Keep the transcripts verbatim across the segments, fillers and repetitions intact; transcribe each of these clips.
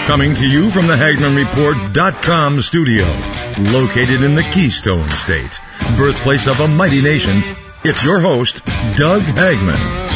Coming to you from the Hagman Report dot com studio, located in the Keystone State, birthplace of a mighty nation, it's your host, Doug Hagman.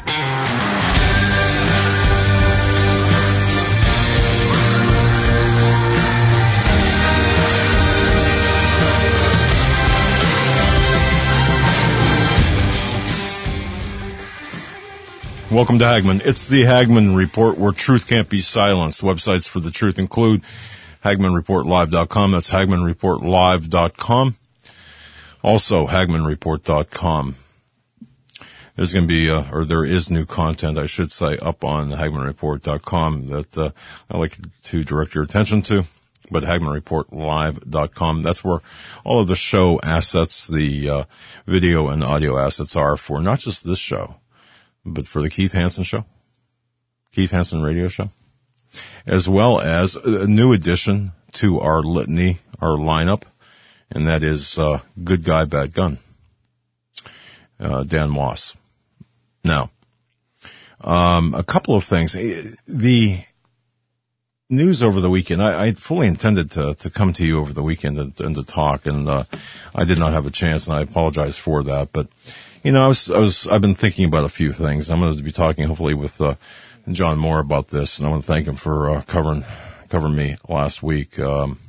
Welcome to Hagman. It's the Hagman Report, where truth can't be silenced. Websites for the truth include Hagman Report Live dot com. That's Hagman Report Live dot com. Also, Hagman Report dot com. There's going to be, uh, or there is new content, I should say, up on Hagman Report dot com that uh, I'd like to direct your attention to. But Hagman Report Live dot com, that's where all of the show assets, the uh, video and audio assets are for not just this show, but for the Keith Hansen Show, Keith Hansen Radio Show, as well as a new addition to our litany, our lineup, and that is uh, Good Guy, Bad Gun, uh, Dan Moss. Now, um, a couple of things. The news over the weekend, I, I fully intended to, to come to you over the weekend and, and to talk, and uh, I did not have a chance, and I apologize for that, but You know, I was, I was, I've been thinking about a few things. I'm going to be talking hopefully with, uh, John Moore about this, and I want to thank him for, uh, covering, covering me last week. Um,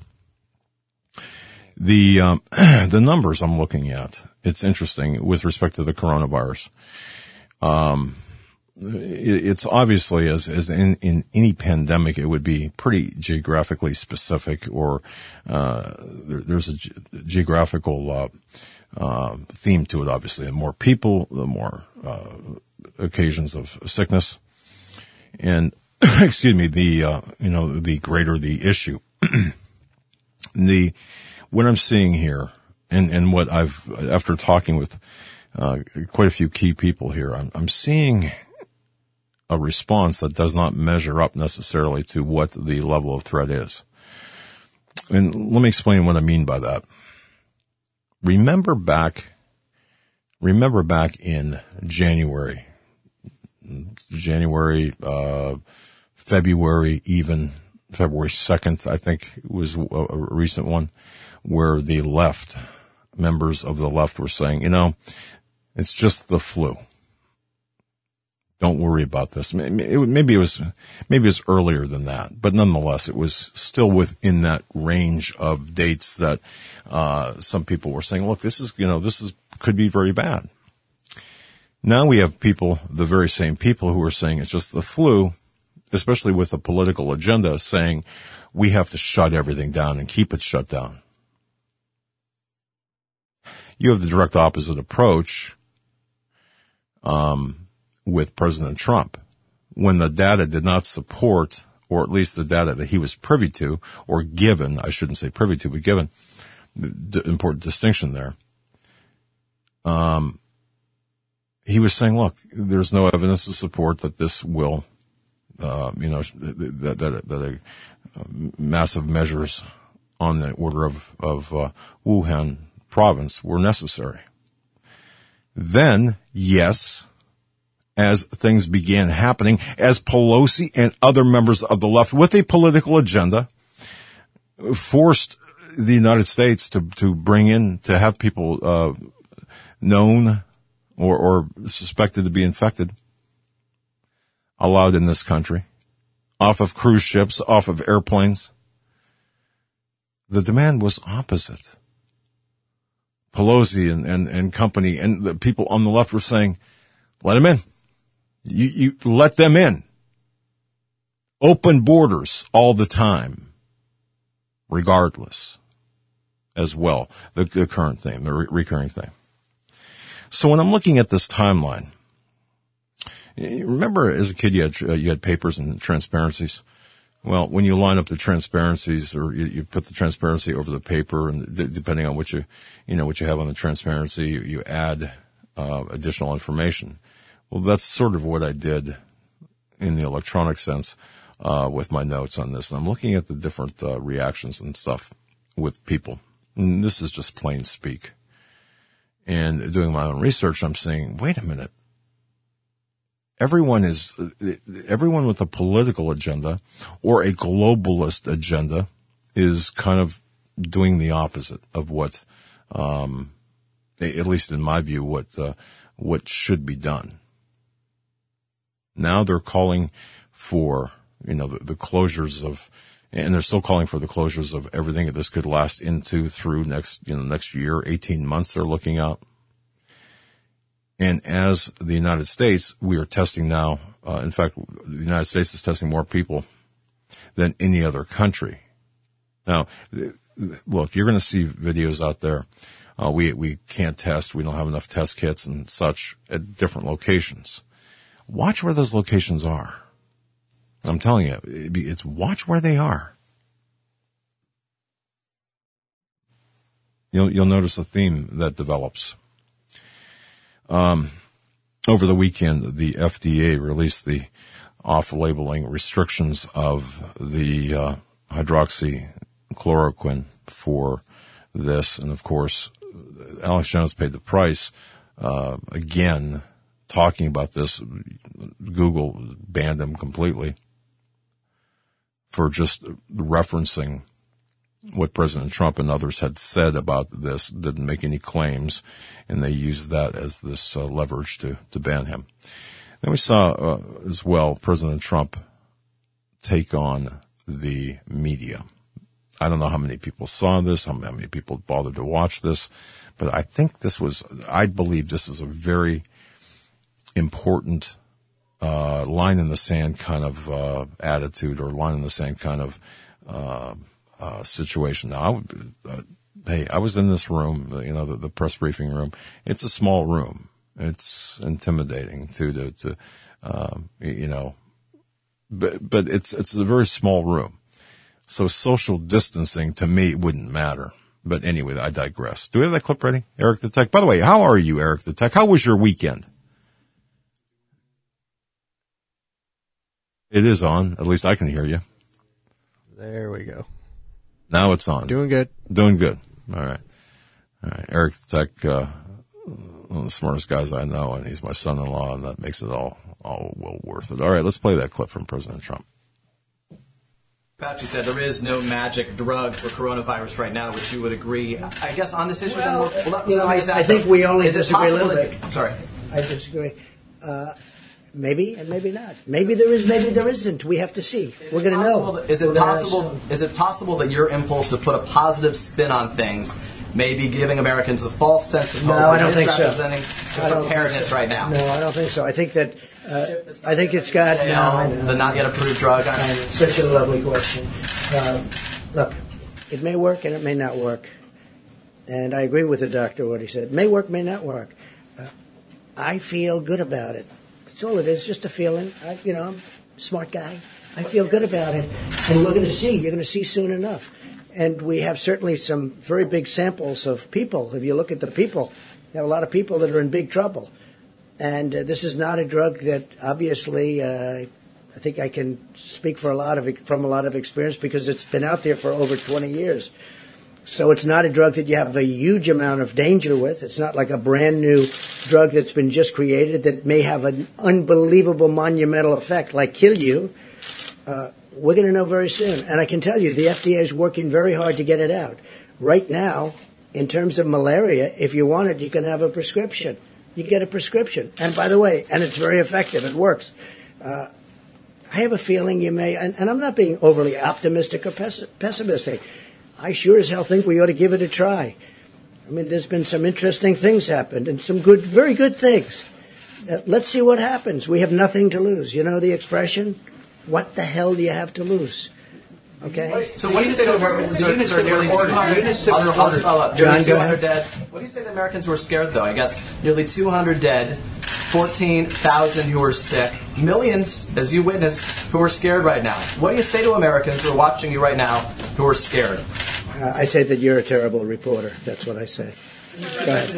the, um, the numbers I'm looking at, it's interesting with respect to the coronavirus. Um, it, it's obviously as, as in, in any pandemic, it would be pretty geographically specific, or, uh, there, there's a ge- geographical, uh, Uh, theme to it, obviously. The more people, the more uh, occasions of sickness, and excuse me, the uh, you know, the greater the issue. the what I'm seeing here, and and what I've after talking with uh, quite a few key people here, I'm, I'm seeing a response that does not measure up necessarily to what the level of threat is. And let me explain what I mean by that. Remember back, remember back in January, January, uh, February, even February second, I think was a, a recent one, where the left, members of the left were saying, you know, it's just the flu. Don't worry about this. Maybe it was, maybe it was earlier than that, but nonetheless, it was still within that range of dates that, uh, some people were saying, look, this is, you know, this is, could be very bad. Now we have people, the very same people who are saying it's just the flu, especially with a political agenda, saying we have to shut everything down and keep it shut down. You have the direct opposite approach, um, with President Trump, when the data did not support, or at least the data that he was privy to, or given, I shouldn't say privy to, but given, the important distinction there. Um, he was saying, look, there's no evidence to support that this will, uh, you know, that, that, that a, uh, massive measures on the order of, of, uh, Wuhan province were necessary. Then, yes, as things began happening, as Pelosi and other members of the left with a political agenda forced the United States to, to bring in, to have people, uh, known or, or suspected to be infected, allowed in this country, off of cruise ships, off of airplanes. The demand was opposite. Pelosi and, and, and company and the people on the left were saying, let them in. You, you let them in. Open borders all the time, regardless, as well. The, the current thing, the re- recurring thing. So when I'm looking at this timeline, remember as a kid you had, you had papers and transparencies? Well, when you line up the transparencies, or you, you put the transparency over the paper, and d- depending on what you, you know, what you have on the transparency, you, you add uh, additional information. Well, that's sort of what I did in the electronic sense uh with my notes on this. And I'm looking at the different uh, reactions and stuff with people. And this is just plain speak. And doing my own research, I'm saying, wait a minute. everyone is, everyone with a political agenda or a globalist agenda is kind of doing the opposite of what, um, at least in my view, what, uh, what should be done. Now they're calling for, you know, the, the closures of, and they're still calling for the closures of everything. This could last into through next, you know, next year, eighteen months they're looking out. And as the United States, we are testing now, uh, in fact, the United States is testing more people than any other country. Now, look, you're going to see videos out there. Uh, we, we can't test. We don't have enough test kits and such at different locations. Watch where those locations are. I'm telling you, it's watch where they are. You'll, you'll notice a theme that develops. Um, over the weekend, the F D A released the off-labeling restrictions of the, uh, hydroxychloroquine for this. And of course, Alex Jones paid the price, uh, again, talking about this. Google banned him completely for just referencing what President Trump and others had said about this, didn't make any claims, and they used that as this uh, leverage to, to ban him. Then we saw uh, as well President Trump take on the media. I don't know how many people saw this, how many people bothered to watch this, but I think this was, I believe this is a very important uh line in the sand kind of uh attitude, or line in the sand kind of uh uh situation. Now, I would, uh, hey, I was in this room, you know, the, the press briefing room. It's a small room. It's intimidating to to to um you know, but but it's it's a very small room. So social distancing to me wouldn't matter. But anyway, I digress. Do we have that clip ready? Eric the Tech. By the way, how are you, Eric the Tech? How was your weekend? It is on. At least I can hear you. There we go. Now it's on. Doing good. Doing good. All right. All right. Eric the Tech, uh, one of the smartest guys I know, and he's my son-in-law, and that makes it all, all well worth it. All right. Let's play that clip from President Trump. Fauci said there is no magic drug for coronavirus right now, which you would agree. I guess on this issue, well, then, well, you know, I, I think we only disagree a little bit. I'm sorry. I disagree. Uh, maybe and maybe not. Maybe there is, maybe there isn't. We have to see. Is We're going to know. That, is it possible? Is it possible that your impulse to put a positive spin on things may be giving Americans a false sense of hope? No, I don't think so. Representing the preparedness so. right now. No, I don't think so. I think that. Uh, I think it's got no, no, the not yet approved drug. I mean, such a lovely question. Uh, look, it may work and it may not work, and I agree with the doctor what he said. It may work, may not work. Uh, I feel good about it. That's all it is, just a feeling. I, you know, I'm a smart guy. I feel good about it, and we're going to see. You're going to see soon enough, and we have certainly some very big samples of people. If you look at the people, you have a lot of people that are in big trouble. And uh, this is not a drug that obviously, uh, I think I can speak for a lot of from a lot of experience because it's been out there for over twenty years. So it's not a drug that you have a huge amount of danger with. It's not like a brand new drug that's been just created that may have an unbelievable monumental effect, like kill you. Uh, we're going to know very soon. And I can tell you, the F D A is working very hard to get it out. Right now, in terms of malaria, if you want it, you can have a prescription. You get a prescription. And by the way, and it's very effective. It works. Uh, I have a feeling you may, and, and I'm not being overly optimistic or pess- pessimistic. I sure as hell think we ought to give it a try. I mean, there's been some interesting things happened and some good, very good things. Uh, let's see what happens. We have nothing to lose. You know the expression? What the hell do you have to lose? Okay. So what do you say to Americans? Sir, sir, nearly two hundred. John, go ahead. Dead. What do you say to the Americans who are scared, though? I guess nearly two hundred dead, fourteen thousand who are sick, millions, as you witnessed, who are scared right now. What do you say to Americans who are watching you right now who are scared? Uh, I say that you're a terrible reporter. That's what I say. Go ahead.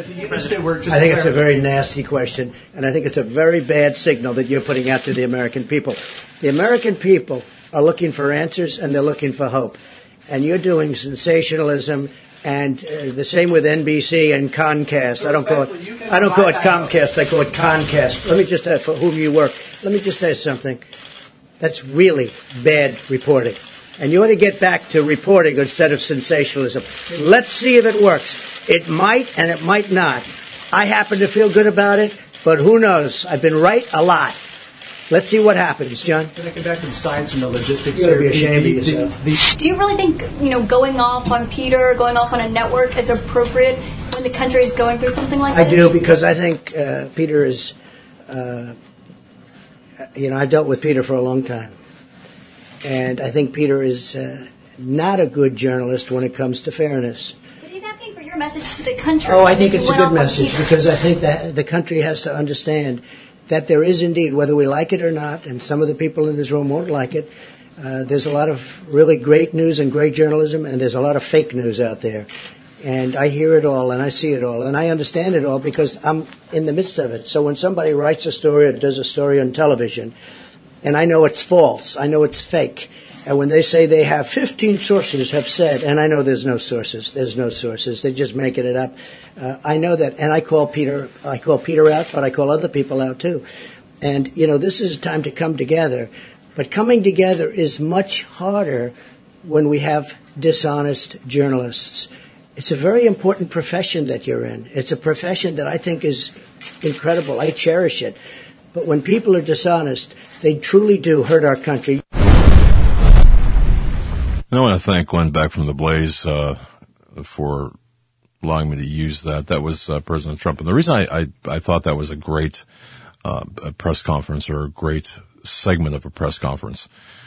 I think it's a very nasty question, and I think it's a very bad signal that you're putting out to the American people. The American people are looking for answers, and they're looking for hope. And you're doing sensationalism, and uh, the same with N B C and Comcast. I don't call it. I don't call it Comcast. I call it Comcast. Let me just uh, for whom you work. let me just tell you something. That's really bad reporting. And you ought to get back to reporting instead of sensationalism. Let's see if it works. It might and it might not. I happen to feel good about it, but who knows? I've been right a lot. Let's see what happens, John. Can I get back to the science and the logistics? You're going to be ashamed of yourself. The, the, Do you really think, you know, going off on Peter, going off on a network is appropriate when the country is going through something like I this? I do, because I think uh, Peter is, uh, you know, I've dealt with Peter for a long time. And I think Peter is uh, not a good journalist when it comes to fairness. But he's asking for your message to the country. Oh, I think it's a went good off on message, Peter. because I think that the country has to understand that there is indeed, whether we like it or not, and some of the people in this room won't like it, uh, there's a lot of really great news and great journalism, and there's a lot of fake news out there. And I hear it all, and I see it all, and I understand it all because I'm in the midst of it. So when somebody writes a story or does a story on television, and I know it's false, I know it's fake, and when they say they have fifteen sources have said, and I know there's no sources, there's no sources, they're just making it up. Uh, I know that, and I call Peter, I call Peter out, but I call other people out too. And, you know, this is a time to come together. But coming together is much harder when we have dishonest journalists. It's a very important profession that you're in. It's a profession that I think is incredible. I cherish it. But when people are dishonest, they truly do hurt our country. I want to thank Glenn Beck from The Blaze uh, for allowing me to use that. That was uh, President Trump. And the reason I, I, I thought that was a great uh, a press conference, or a great segment of a press conference,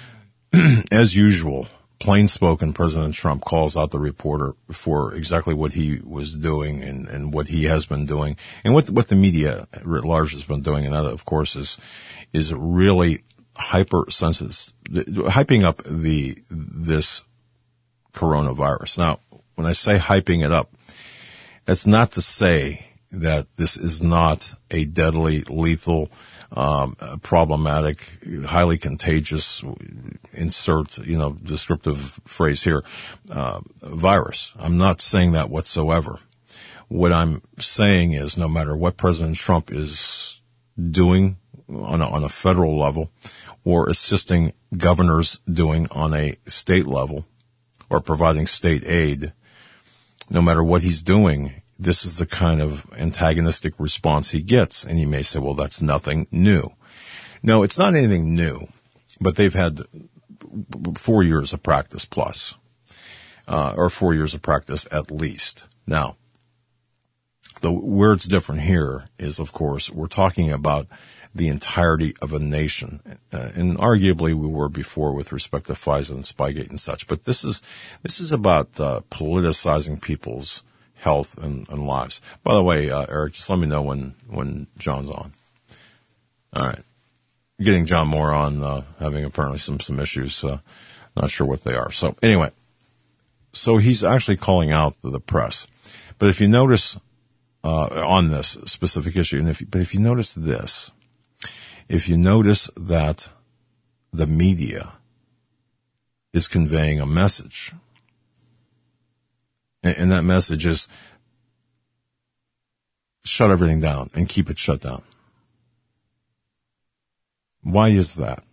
as usual, plain-spoken President Trump calls out the reporter for exactly what he was doing and, and what he has been doing, and what what the media writ large has been doing. And that, of course, is is really hypersensitive, hyping up the this coronavirus. Now, when I say hyping it up, that's not to say that this is not a deadly, lethal, um, problematic, highly contagious, insert, you know, descriptive phrase here, uh, virus. I'm not saying that whatsoever. What I'm saying is, no matter what President Trump is doing on a, on a federal level, or assisting governors doing on a state level, or providing state aid, no matter what he's doing, this is the kind of antagonistic response he gets. And you may say, well, that's nothing new. No, it's not anything new, but they've had four years of practice plus, uh, or four years of practice at least. Now, the where it's different here is, of course, we're talking about the entirety of a nation. Uh, and arguably we were before with respect to FISA and Spygate and such. But this is, this is about, uh, politicizing people's health and, and lives. By the way, uh, Eric, just let me know when, when John's on. All right. Getting John Moore on, uh, having apparently some, some issues, uh, not sure what they are. So anyway, so he's actually calling out the, the press. But if you notice, uh, on this specific issue, and if, but if you notice this, if you notice that the media is conveying a message, and, and that message is shut everything down and keep it shut down. Why is that?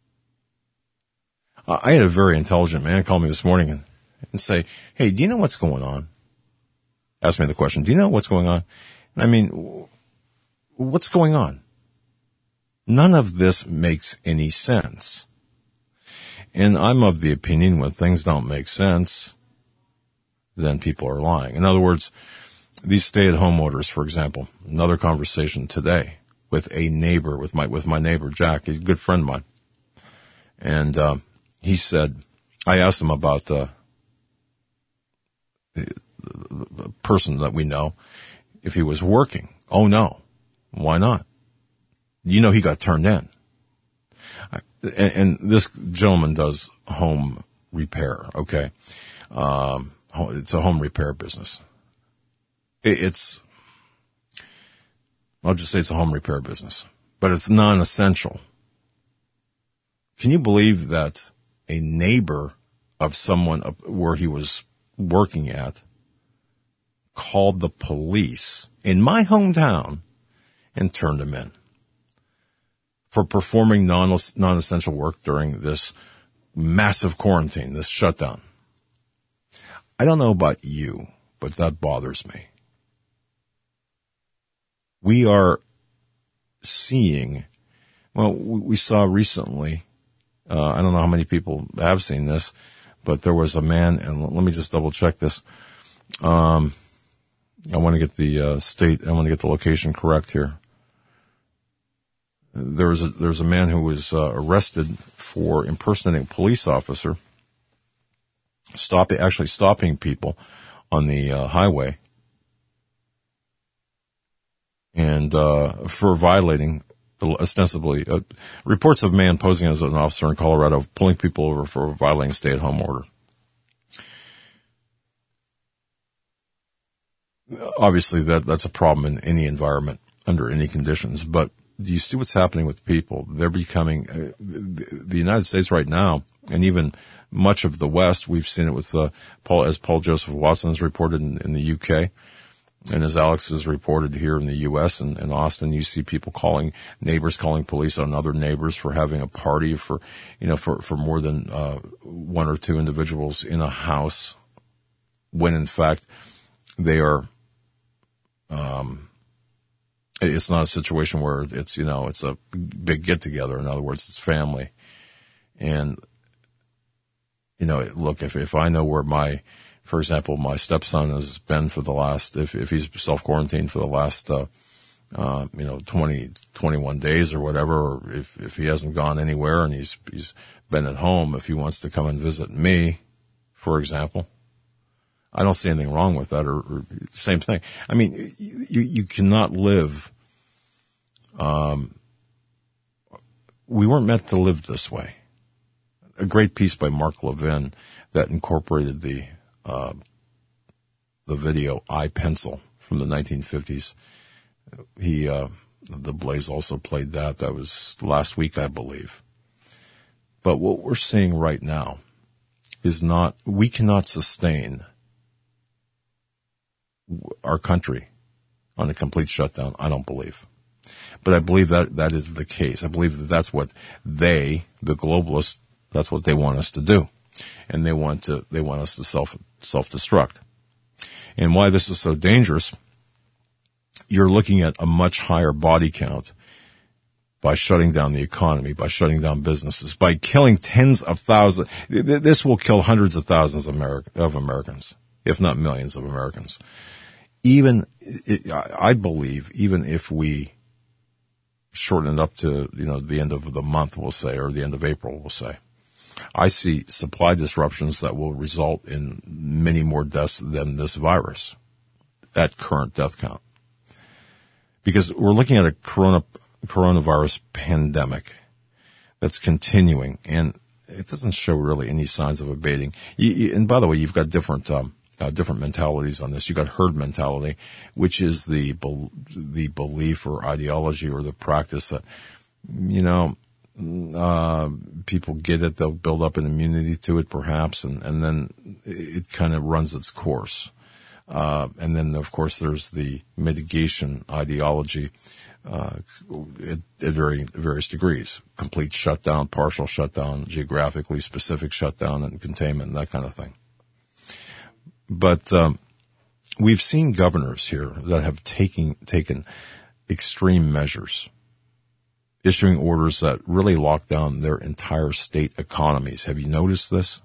I had a very intelligent man call me this morning and, and say, hey, do you know what's going on? Ask me the question, do you know what's going on? And I mean, what's going on? None of this makes any sense. And I'm of the opinion when things don't make sense, then people are lying. In other words, these stay-at-home orders, for example, another conversation today with a neighbor, with my, with my neighbor, Jack. He's a good friend of mine. And, uh, he said, I asked him about, uh, the, the person that we know, if he was working. Oh no. Why not? You know, he got turned in. And, and this gentleman does home repair. Okay. Um, it's a home repair business. It, it's, I'll just say it's a home repair business, but it's non-essential. Can you believe that a neighbor of someone where he was working at called the police in my hometown and turned him in for performing non, non-essential work during this massive quarantine, this shutdown. I don't know about you, but that bothers me. We are seeing, well, we saw recently, uh, I don't know how many people have seen this, but there was a man, and let me just double check this. Um, I want to get the uh, state, I want to get the location correct here. There was a, there was a man who was uh, arrested for impersonating a police officer, stopping, actually stopping people on the uh, highway, and uh, for violating, ostensibly, uh, reports of man posing as an officer in Colorado, pulling people over for violating stay-at-home order. Obviously, that that's a problem in any environment, under any conditions. But do you see what's happening with people? They're becoming, uh, the, the United States right now, and even much of the West, we've seen it with uh, Paul, as Paul Joseph Watson has reported in, in the U K, and as Alex has reported here in the U S and in Austin, you see people calling, neighbors calling police on other neighbors for having a party for, you know, for, for more than uh, one or two individuals in a house, when in fact they are, um, it's not a situation where it's, you know, it's a big get together. In other words, it's family. And, you know, look, if, if I know where my, for example, my stepson has been for the last, if, if he's self-quarantined for the last, uh, uh, you know, twenty, twenty-one days or whatever, or if, if he hasn't gone anywhere and he's, he's been at home, if he wants to come and visit me, for example, I don't see anything wrong with that, or, or same thing. I mean, you, you cannot live, um, we weren't meant to live this way. A great piece by Mark Levin that incorporated the, Uh, the video I, Pencil from the nineteen fifties. He, uh, the Blaze also played that. That was last week, I believe. But what we're seeing right now is not, we cannot sustain our country on a complete shutdown, I don't believe. But I believe that that is the case. I believe that that's what they, the globalists, that's what they want us to do. And they want to, they want us to self, self-destruct. And why this is so dangerous, you're looking at a much higher body count by shutting down the economy, by shutting down businesses, by killing tens of thousands. This will kill hundreds of thousands of, Ameri- of Americans, if not millions of Americans. Even, I believe, even if we shorten it up to, you know, the end of the month, we'll say, or the end of April, we'll say, I see supply disruptions that will result in many more deaths than this virus at current death count. Because we're looking at a corona, coronavirus pandemic that's continuing, and it doesn't show really any signs of abating. You, you, and by the way, you've got different um, uh, different mentalities on this. You've got herd mentality, which is the be- the belief or ideology or the practice that, you know, Uh, people get it, they'll build up an immunity to it perhaps, and, and then it kind of runs its course. Uh, and then of course there's the mitigation ideology, uh, at, at very, various degrees. Complete shutdown, partial shutdown, geographically specific shutdown and containment, that kind of thing. But, um, we've seen governors here that have taken, taken extreme measures, issuing orders that really lock down their entire state economies. Have you noticed this?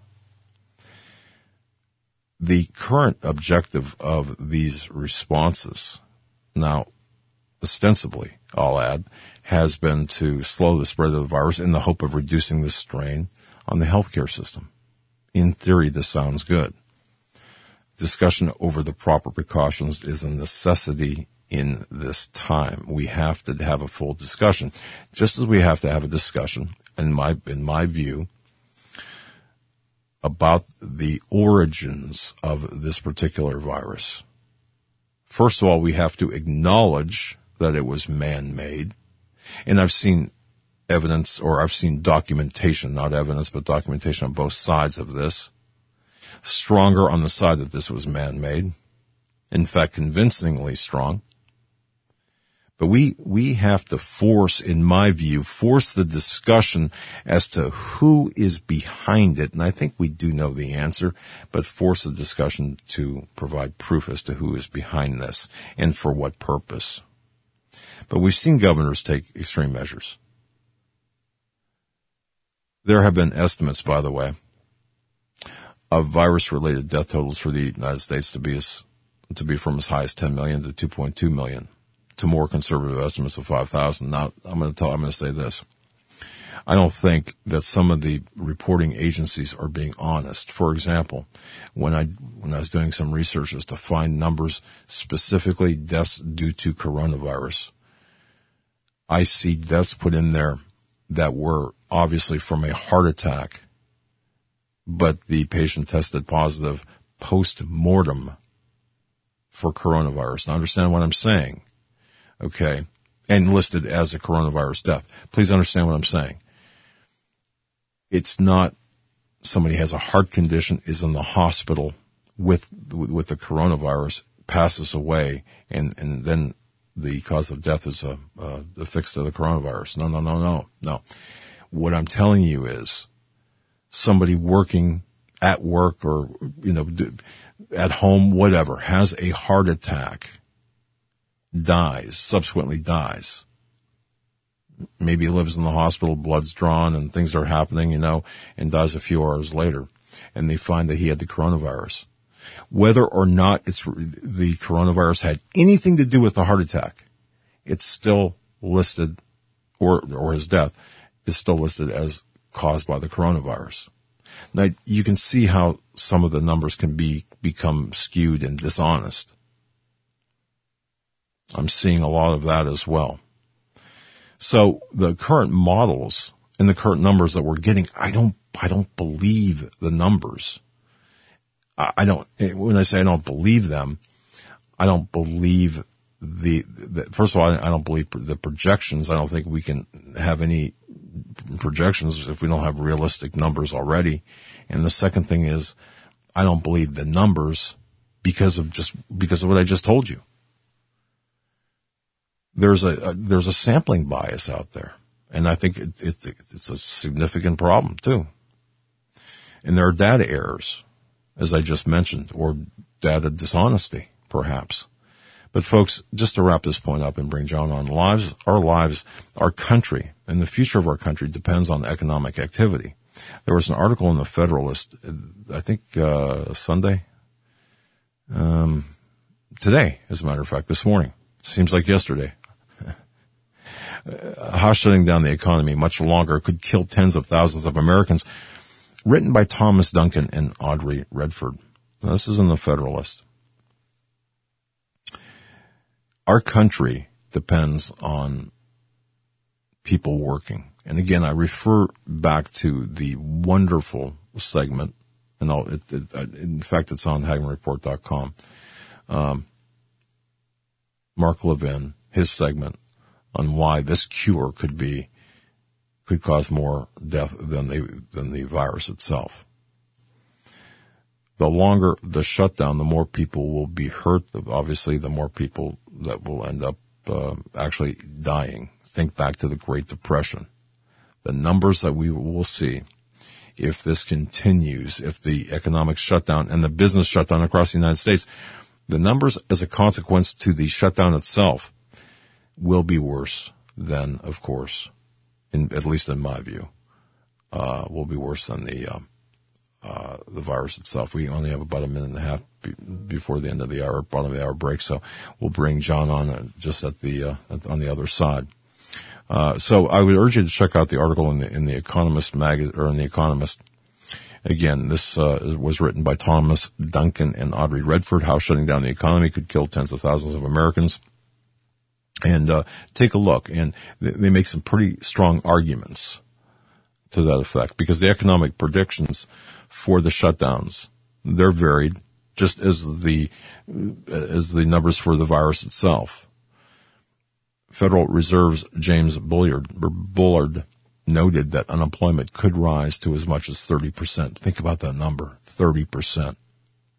The current objective of these responses, now ostensibly, I'll add, has been to slow the spread of the virus in the hope of reducing the strain on the healthcare system. In theory, this sounds good. Discussion over the proper precautions is a necessity in this time. We have to have a full discussion, just as we have to have a discussion, in my, in my view, about the origins of this particular virus. First of all, we have to acknowledge that it was man-made. And I've seen evidence, or I've seen documentation, not evidence, but documentation on both sides of this. Stronger on the side that this was man-made. In fact, convincingly strong. But we, we have to force, in my view, force the discussion as to who is behind it. And I think we do know the answer, but force the discussion to provide proof as to who is behind this and for what purpose. But we've seen governors take extreme measures. There have been estimates, by the way, of virus-related death totals for the United States to be as, to be from as high as ten million to two point two million. To more conservative estimates of five thousand. Now, I'm going to tell, I'm going to say this. I don't think that some of the reporting agencies are being honest. For example, when I, when I was doing some research as to find numbers, specifically deaths due to coronavirus, I see deaths put in there that were obviously from a heart attack, but the patient tested positive post-mortem for coronavirus. Now, understand what I'm saying. Okay, and listed as a coronavirus death. Please understand what I'm saying. It's not somebody has a heart condition, is in the hospital with with the coronavirus, passes away, and, and then the cause of death is a, a affixed to the coronavirus. No, no, no, no, no. What I'm telling you is somebody working at work or, you know, at home, whatever, has a heart attack, dies, subsequently dies. Maybe lives in the hospital, blood's drawn and things are happening, you know, and dies a few hours later. And they find that he had the coronavirus. Whether or not it's the coronavirus had anything to do with the heart attack, it's still listed, or, or his death is still listed as caused by the coronavirus. Now, you can see how some of the numbers can be, become skewed and dishonest. I'm seeing a lot of that as well. So the current models and the current numbers that we're getting, I don't, I don't believe the numbers. I, I don't, when I say I don't believe them, I don't believe the, the first of all, I, I don't believe the projections. I don't think we can have any projections if we don't have realistic numbers already. And the second thing is, I don't believe the numbers because of just, because of what I just told you. There's a, a there's a sampling bias out there, and I think it, it, it's a significant problem too. And there are data errors, as I just mentioned, or data dishonesty, perhaps. But folks, just to wrap this point up and bring John on, lives, our lives, our country, and the future of our country depends on economic activity. There was an article in the Federalist, I think uh Sunday, um, today, as a matter of fact, this morning. Seems like yesterday. Uh, how shutting down the economy much longer could kill tens of thousands of Americans, written by Thomas Duncan and Audrey Redford. Now, this is in the Federalist. Our country depends on people working. And again, I refer back to the wonderful segment, and I'll, it, it, in fact, it's on Hagman Report dot com. Um, Mark Levin, his segment on why this cure could be, could cause more death than the, than the virus itself. The longer the shutdown, the more people will be hurt. Obviously, the more people that will end up uh, actually dying. Think back to the Great Depression. The numbers that we will see if this continues, if the economic shutdown and the business shutdown across the United States, the numbers as a consequence to the shutdown itself will be worse than, of course, in, at least in my view, uh, will be worse than the, um, uh, the virus itself. We only have about a minute and a half be, before the end of the hour, bottom of the hour break. So we'll bring John on uh, just at the, uh, at, on the other side. Uh, so I would urge you to check out the article in the, in the Economist magazine, or in the Economist. Again, this, uh, was written by Thomas Duncan and Audrey Redford, how shutting down the economy could kill tens of thousands of Americans. And, uh, take a look, and they make some pretty strong arguments to that effect, because the economic predictions for the shutdowns, they're varied, just as the, as the numbers for the virus itself. Federal Reserve's James Bullard, Bullard noted that unemployment could rise to as much as thirty percent. Think about that number, thirty percent.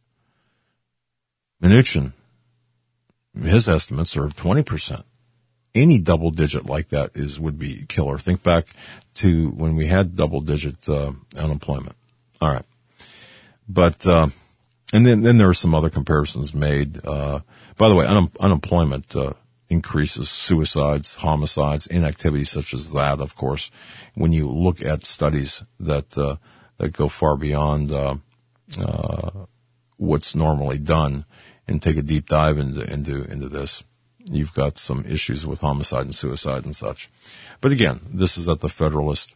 Mnuchin, his estimates are twenty percent. any double digit like that is would be killer. Think back to when we had double digit uh, unemployment. All right, but uh, and then then there are some other comparisons made. Uh, by the way, un- unemployment uh, increases suicides, homicides, inactivity such as that. Of course, when you look at studies that uh, that go far beyond uh, uh, what's normally done and take a deep dive into into into this, you've got some issues with homicide and suicide and such. But again, this is at the Federalist.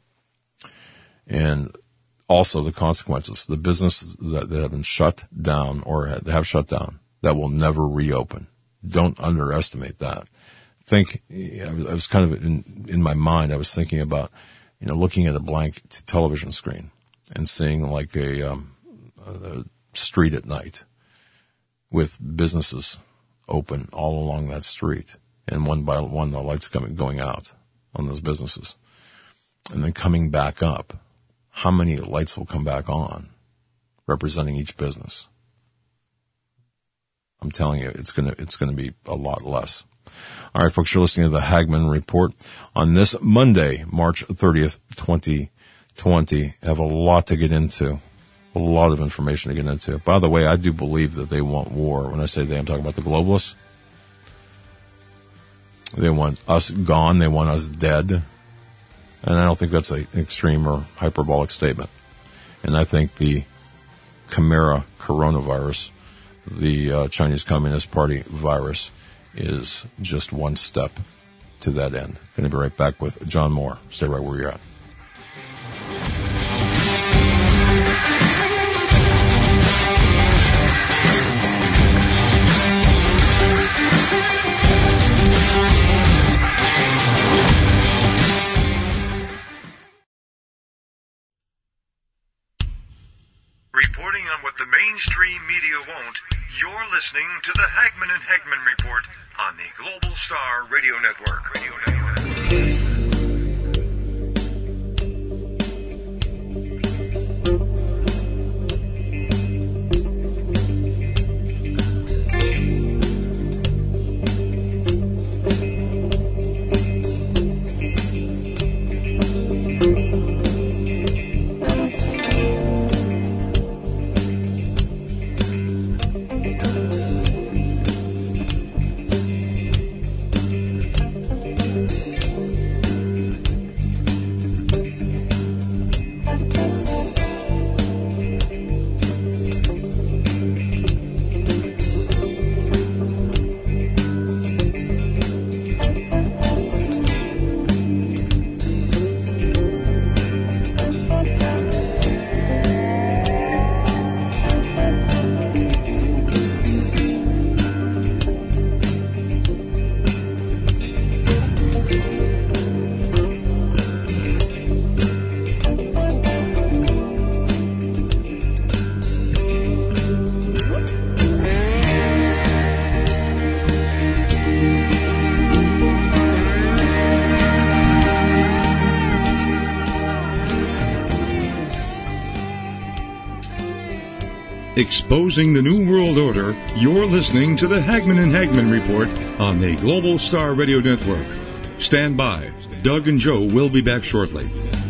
And also the consequences, the businesses that, that have been shut down or have shut down that will never reopen. Don't underestimate that. Think, I was kind of in, in my mind, I was thinking about, you know, looking at a blank t- television screen and seeing like a, um, a street at night with businesses open all along that street, and one by one the lights coming going out on those businesses, and then coming back up. How many lights will come back on, representing each business? I'm telling you, it's gonna it's gonna be a lot less. All right, folks, you're listening to the Hagmann Report on this Monday, March thirtieth, twenty twenty. I have a lot to get into. A lot of information to get into. By the way, I do believe that they want war. When I say they, I'm talking about the globalists. They want us gone. They want us dead. And I don't think that's an extreme or hyperbolic statement. And I think the Chimera coronavirus, the uh, Chinese Communist Party virus, is just one step to that end. Going to be right back with John Moore. Stay right where you're at. Reporting on what the mainstream media won't, you're listening to the Hagmann and Hagmann Report on the Global Star Radio Network. Radio Network. Exposing the New World Order, you're listening to the Hagmann and Hagmann Report on the Global Star Radio Network. Stand by. Doug and Joe will be back shortly.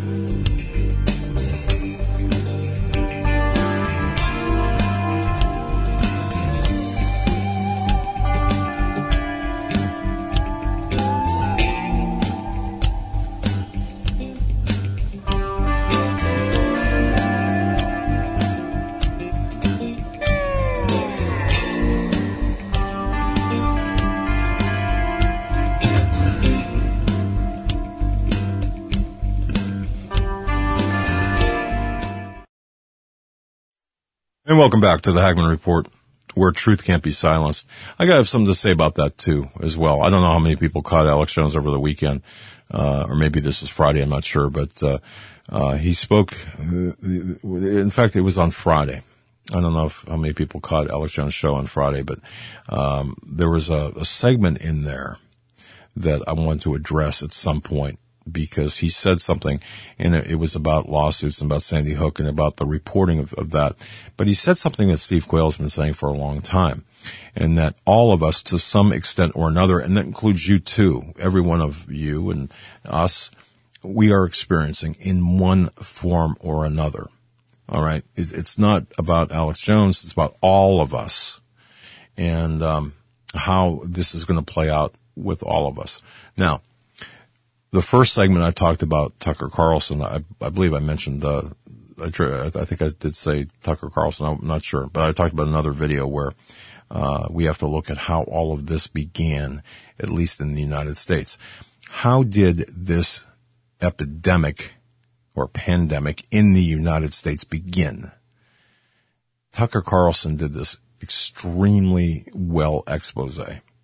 And welcome back to the Hagmann Report, where truth can't be silenced. I gotta have something to say about that too, as well. I don't know how many people caught Alex Jones over the weekend, uh, or maybe this is Friday, I'm not sure, but, uh, uh, he spoke, in fact, it was on Friday. I don't know if, how many people caught Alex Jones' show on Friday, but, um, there was a, a segment in there that I wanted to address at some point because he said something, and it, it was about lawsuits and about Sandy Hook and about the reporting of, of that. But he said something that Steve Quayle's been saying for a long time, and that all of us, to some extent or another, and that includes you too, every one of you and us, we are experiencing in one form or another. All right? It, it's not about Alex Jones. It's about all of us, and um, how this is going to play out with all of us. Now, the first segment I talked about Tucker Carlson. I, I believe I mentioned, uh, I, I think I did say Tucker Carlson. I'm not sure, but I talked about another video where, uh, we have to look at how all of this began, at least in the United States. How did this epidemic or pandemic in the United States begin? Tucker Carlson did this extremely well expose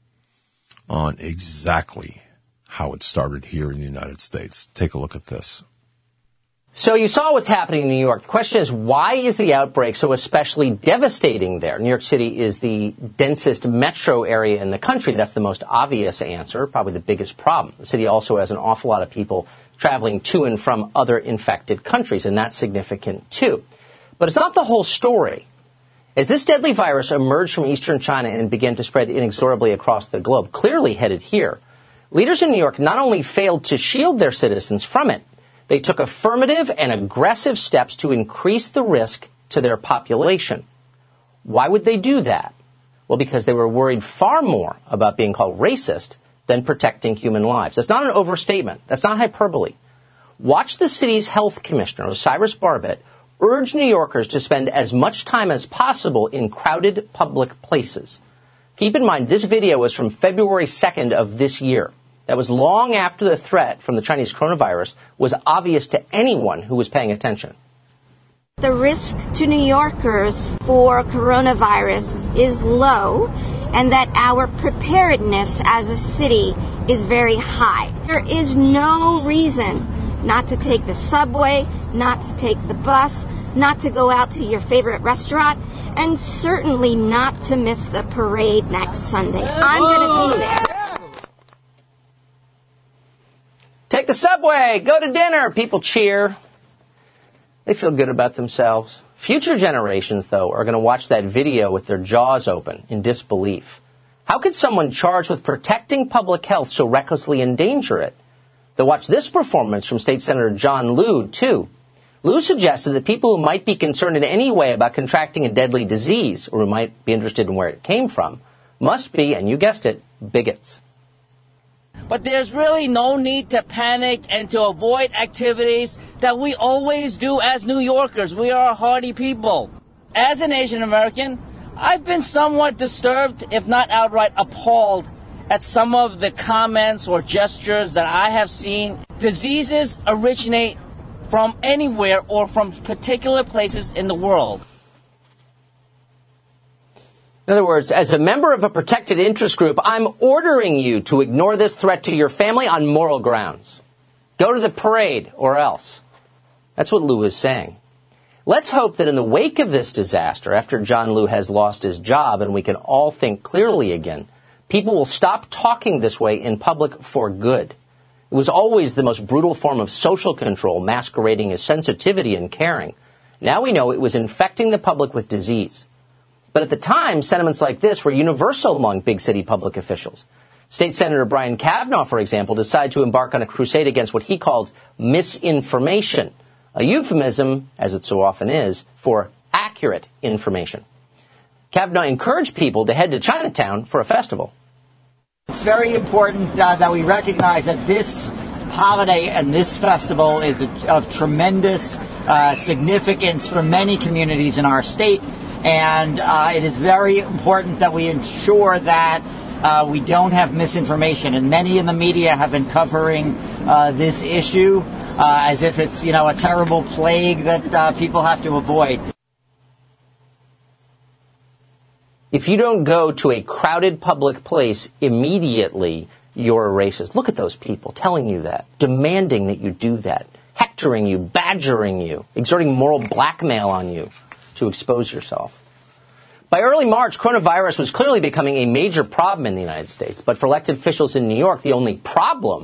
on exactly how it started here in the United States. Take a look at this. So you saw what's happening in New York. The question is, why is the outbreak so especially devastating there? New York City is the densest metro area in the country. That's the most obvious answer, probably the biggest problem. The city also has an awful lot of people traveling to and from other infected countries, and that's significant too. But it's not the whole story. As this deadly virus emerged from eastern China and began to spread inexorably across the globe, clearly headed here, leaders in New York not only failed to shield their citizens from it, they took affirmative and aggressive steps to increase the risk to their population. Why would they do that? Well, because they were worried far more about being called racist than protecting human lives. That's not an overstatement. That's not hyperbole. Watch the city's health commissioner, Cyrus Barbet, urge New Yorkers to spend as much time as possible in crowded public places. Keep in mind, this video was from February second of this year. That was long after the threat from the Chinese coronavirus was obvious to anyone who was paying attention. The risk to New Yorkers for coronavirus is low, and that our preparedness as a city is very high. There is no reason not to take the subway, not to take the bus, not to go out to your favorite restaurant, and certainly not to miss the parade next Sunday. I'm going to be there. Take the subway, go to dinner. People cheer. They feel good about themselves. Future generations, though, are going to watch that video with their jaws open in disbelief. How could someone charged with protecting public health so recklessly endanger it? They'll watch this performance from State Senator John Liu, too. Liu suggested that people who might be concerned in any way about contracting a deadly disease, or who might be interested in where it came from, must be, and you guessed it, bigots. But there's really no need to panic and to avoid activities that we always do as New Yorkers. We are a hardy people. As an Asian American, I've been somewhat disturbed, if not outright appalled, at some of the comments or gestures that I have seen. Diseases originate from anywhere or from particular places in the world. In other words, as a member of a protected interest group, I'm ordering you to ignore this threat to your family on moral grounds. Go to the parade or else. That's what Liu is saying. Let's hope that in the wake of this disaster, after John Liu has lost his job and we can all think clearly again, people will stop talking this way in public for good. It was always the most brutal form of social control, masquerading as sensitivity and caring. Now we know it was infecting the public with disease. But at the time, sentiments like this were universal among big city public officials. State Senator Brian Kavanaugh, for example, decided to embark on a crusade against what he called misinformation, a euphemism, as it so often is, for accurate information. Kavanaugh encouraged people to head to Chinatown for a festival. It's very important uh, that we recognize that this holiday and this festival is of tremendous uh, significance for many communities in our state. And uh, it is very important that we ensure that uh, we don't have misinformation. And many in the media have been covering uh, this issue uh, as if it's, you know, a terrible plague that uh, people have to avoid. If you don't go to a crowded public place immediately, you're a racist. Look at those people telling you that, demanding that you do that, hectoring you, badgering you, exerting moral blackmail on you to expose yourself. By early March, coronavirus was clearly becoming a major problem in the United States. But for elected officials in New York, the only problem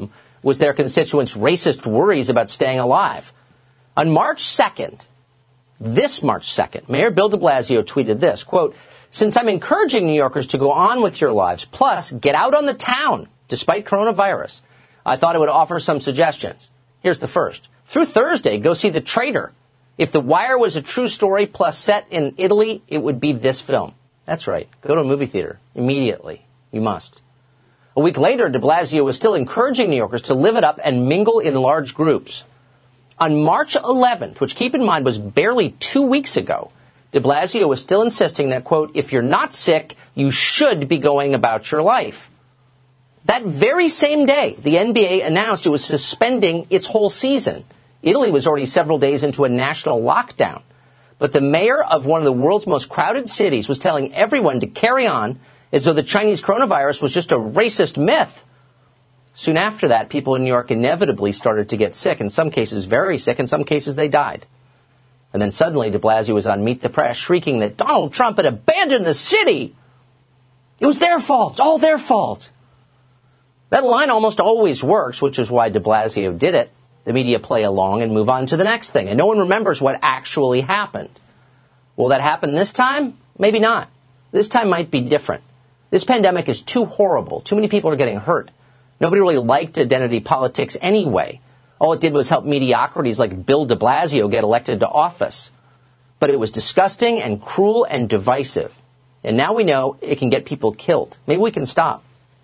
was their constituents' racist worries about staying alive. On March second, this March second, Mayor Bill de Blasio tweeted this, quote, "Since I'm encouraging New Yorkers to go on with your lives, plus get out on the town despite coronavirus, I thought I would offer some suggestions. Here's the first. Through Thursday, go see The Traitor. If The Wire was a true story plus set in Italy, it would be this film." That's right. Go to a movie theater immediately. You must. A week later, de Blasio was still encouraging New Yorkers to live it up and mingle in large groups. On March eleventh, which keep in mind was barely two weeks ago, de Blasio was still insisting that, quote, "if you're not sick, you should be going about your life." That very same day, the N B A announced it was suspending its whole season. Italy was already several days into a national lockdown. But the mayor of one of the world's most crowded cities was telling everyone to carry on as though the Chinese coronavirus was just a racist myth. Soon after that, people in New York inevitably started to get sick, in some cases very sick, in some cases they died. And then suddenly de Blasio was on Meet the Press shrieking that Donald Trump had abandoned the city. It was their fault. It's all their fault. That line almost always works, which is why de Blasio did it. The media play along and move on to the next thing, and no one remembers what actually happened. Will that happen this time? Maybe not. This time might be different. This pandemic is too horrible. Too many people are getting hurt. Nobody really liked identity politics anyway. All it did was help mediocrities like Bill de Blasio get elected to office. But it was disgusting and cruel and divisive. And now we know it can get people killed. Maybe we can stop.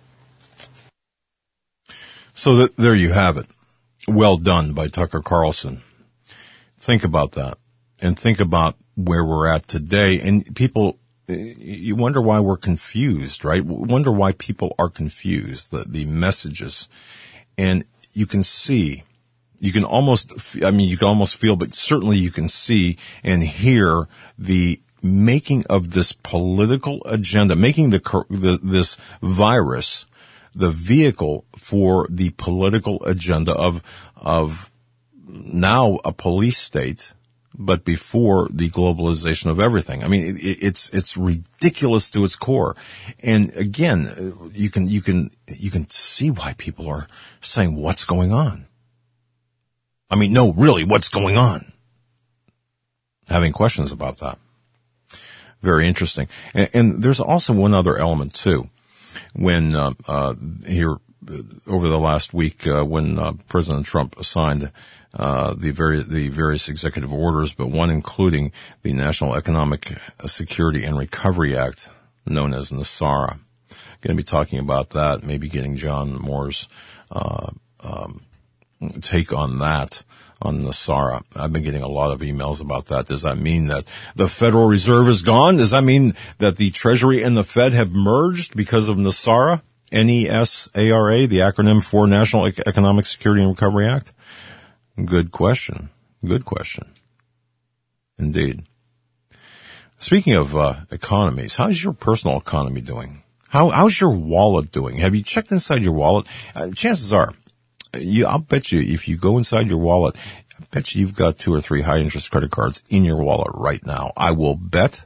So that, there you have it. Well done by Tucker Carlson. Think about that. And think about where we're at today. And people, you wonder why we're confused, right? Wonder why people are confused, the, the messages. And you can see, you can almost, I mean, you can almost feel, but certainly you can see and hear the making of this political agenda, making the, the this virus the vehicle for the political agenda of, of now a police state, but before the globalization of everything. I mean, it, it's, it's ridiculous to its core. And again, you can, you can, you can see why people are saying, what's going on? I mean, no, really, what's going on? Having questions about that. Very interesting. And, and there's also one other element too. When, uh, uh, here, over the last week, uh, when, uh, President Trump signed, uh, the very, the various executive orders, but one including the National Economic Security and Recovery Act, known as NESARA. Going to be talking about that, maybe getting John Moore's, uh, um, take on that, on NESARA. I've been getting a lot of emails about that. Does that mean that the Federal Reserve is gone? Does that mean that the Treasury and the Fed have merged because of NESARA? N E S A R A, the acronym for National Economic Security and Recovery Act? Good question. Good question. Indeed. Speaking of uh, economies, how's your personal economy doing? How, how's your wallet doing? Have you checked inside your wallet? Uh, chances are, You, I'll bet you if you go inside your wallet, I bet you you've got two or three high interest credit cards in your wallet right now. I will bet.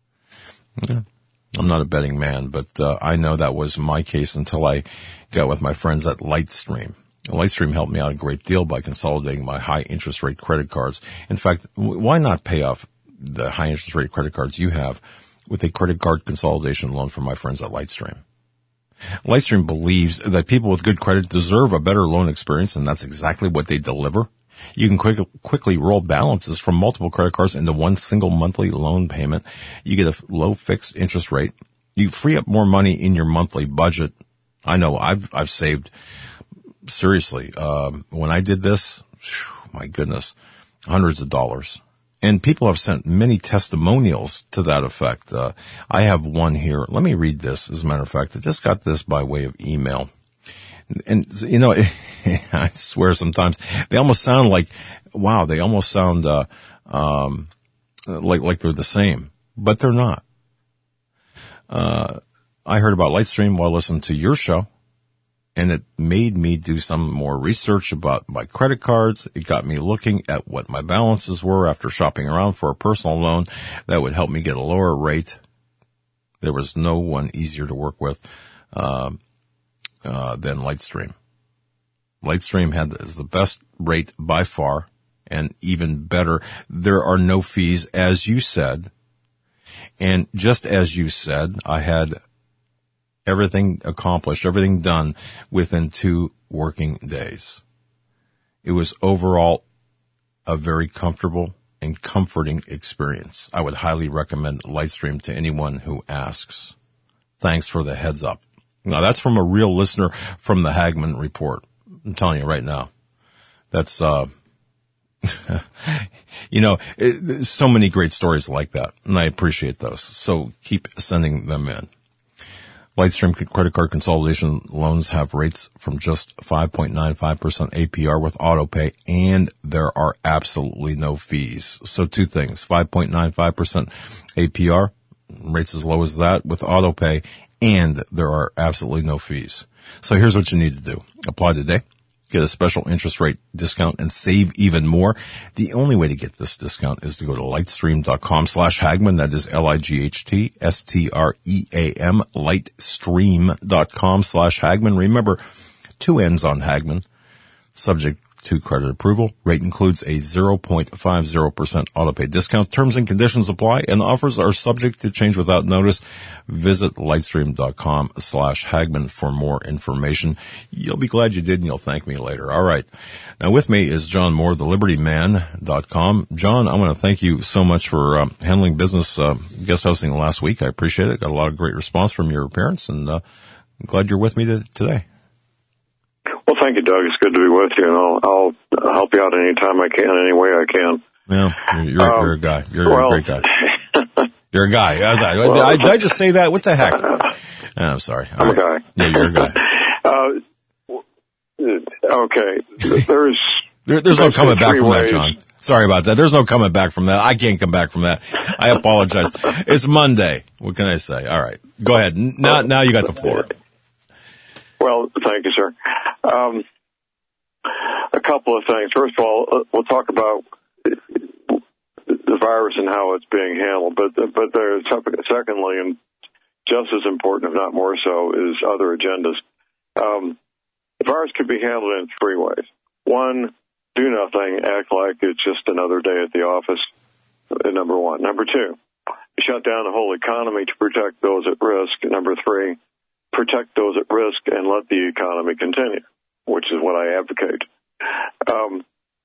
Yeah. I'm not a betting man, but uh, I know that was my case until I got with my friends at Lightstream. Lightstream helped me out a great deal by consolidating my high interest rate credit cards. In fact, why not pay off the high interest rate credit cards you have with a credit card consolidation loan from my friends at Lightstream? Lightstream believes that people with good credit deserve a better loan experience, and that's exactly what they deliver. You can quick, quickly roll balances from multiple credit cards into one single monthly loan payment. You get a low fixed interest rate. You free up more money in your monthly budget. I know I've I've saved seriously. Um, when I did this, whew, my goodness, hundreds of dollars. And people have sent many testimonials to that effect. Uh, I have one here. Let me read this. As a matter of fact, I just got this by way of email. And, you know, I swear sometimes they almost sound like, wow, they almost sound, uh, um, like, like they're the same, but they're not. Uh, I heard about Lightstream while listening to your show. And it made me do some more research about my credit cards. It got me looking at what my balances were after shopping around for a personal loan that would help me get a lower rate. There was no one easier to work with uh, uh, than Lightstream. Lightstream had is the best rate by far, and even better, there are no fees, as you said. And just as you said, I had everything accomplished, everything done within two working days. It was overall a very comfortable and comforting experience. I would highly recommend Lightstream to anyone who asks. Thanks for the heads up. Now, that's from a real listener from the Hagmann Report. I'm telling you right now. That's, uh, you know, it, so many great stories like that, and I appreciate those. So keep sending them in. Lightstream credit card consolidation loans have rates from just five point nine five percent A P R with autopay, and there are absolutely no fees. So two things, five point nine five percent A P R, rates as low as that with autopay, and there are absolutely no fees. So here's what you need to do. Apply today. Get a special interest rate discount and save even more. The only way to get this discount is to go to lightstream.com slash Hagmann. That is L I G H T S T R E A M, lightstream.com slash Hagmann. Remember, two N's on Hagmann, subject to credit approval. Rate includes a zero point five zero percent autopay discount. Terms and conditions apply, and offers are subject to change without notice. Visit lightstream.com slash Hagmann for more information. You'll be glad you did, and you'll thank me later. All right. Now, with me is John Moore, the liberty man dot com. John, I want to thank you so much for uh, handling business uh, guest hosting last week. I appreciate it. Got a lot of great response from your parents, and uh, I'm glad you're with me to, today. Well, thank you, Doug. It's good to be with you, and I'll, I'll help you out anytime I can, any way I can. Yeah, you're, you're, um, you're a guy. You're well, a great guy. You're a guy. I, I, well, I, did I just say that? What the heck? Oh, I'm sorry. All I'm right. a guy. Yeah, you're a guy. uh, okay. There's there, there's no coming back from ways. that, John. Sorry about that. There's no coming back from that. I can't come back from that. I apologize. It's Monday. What can I say? All right. Go ahead. Now, now you got the floor. Well, thank you, sir. Um, a couple of things. First of all, we'll talk about the virus and how it's being handled. But but there's secondly, and just as important, if not more so, is other agendas. Um, the virus could be handled in three ways. One, do nothing, act like it's just another day at the office. Number one. Number two, shut down the whole economy to protect those at risk. Number three, protect those at risk and let the economy continue, which is what I advocate. Um,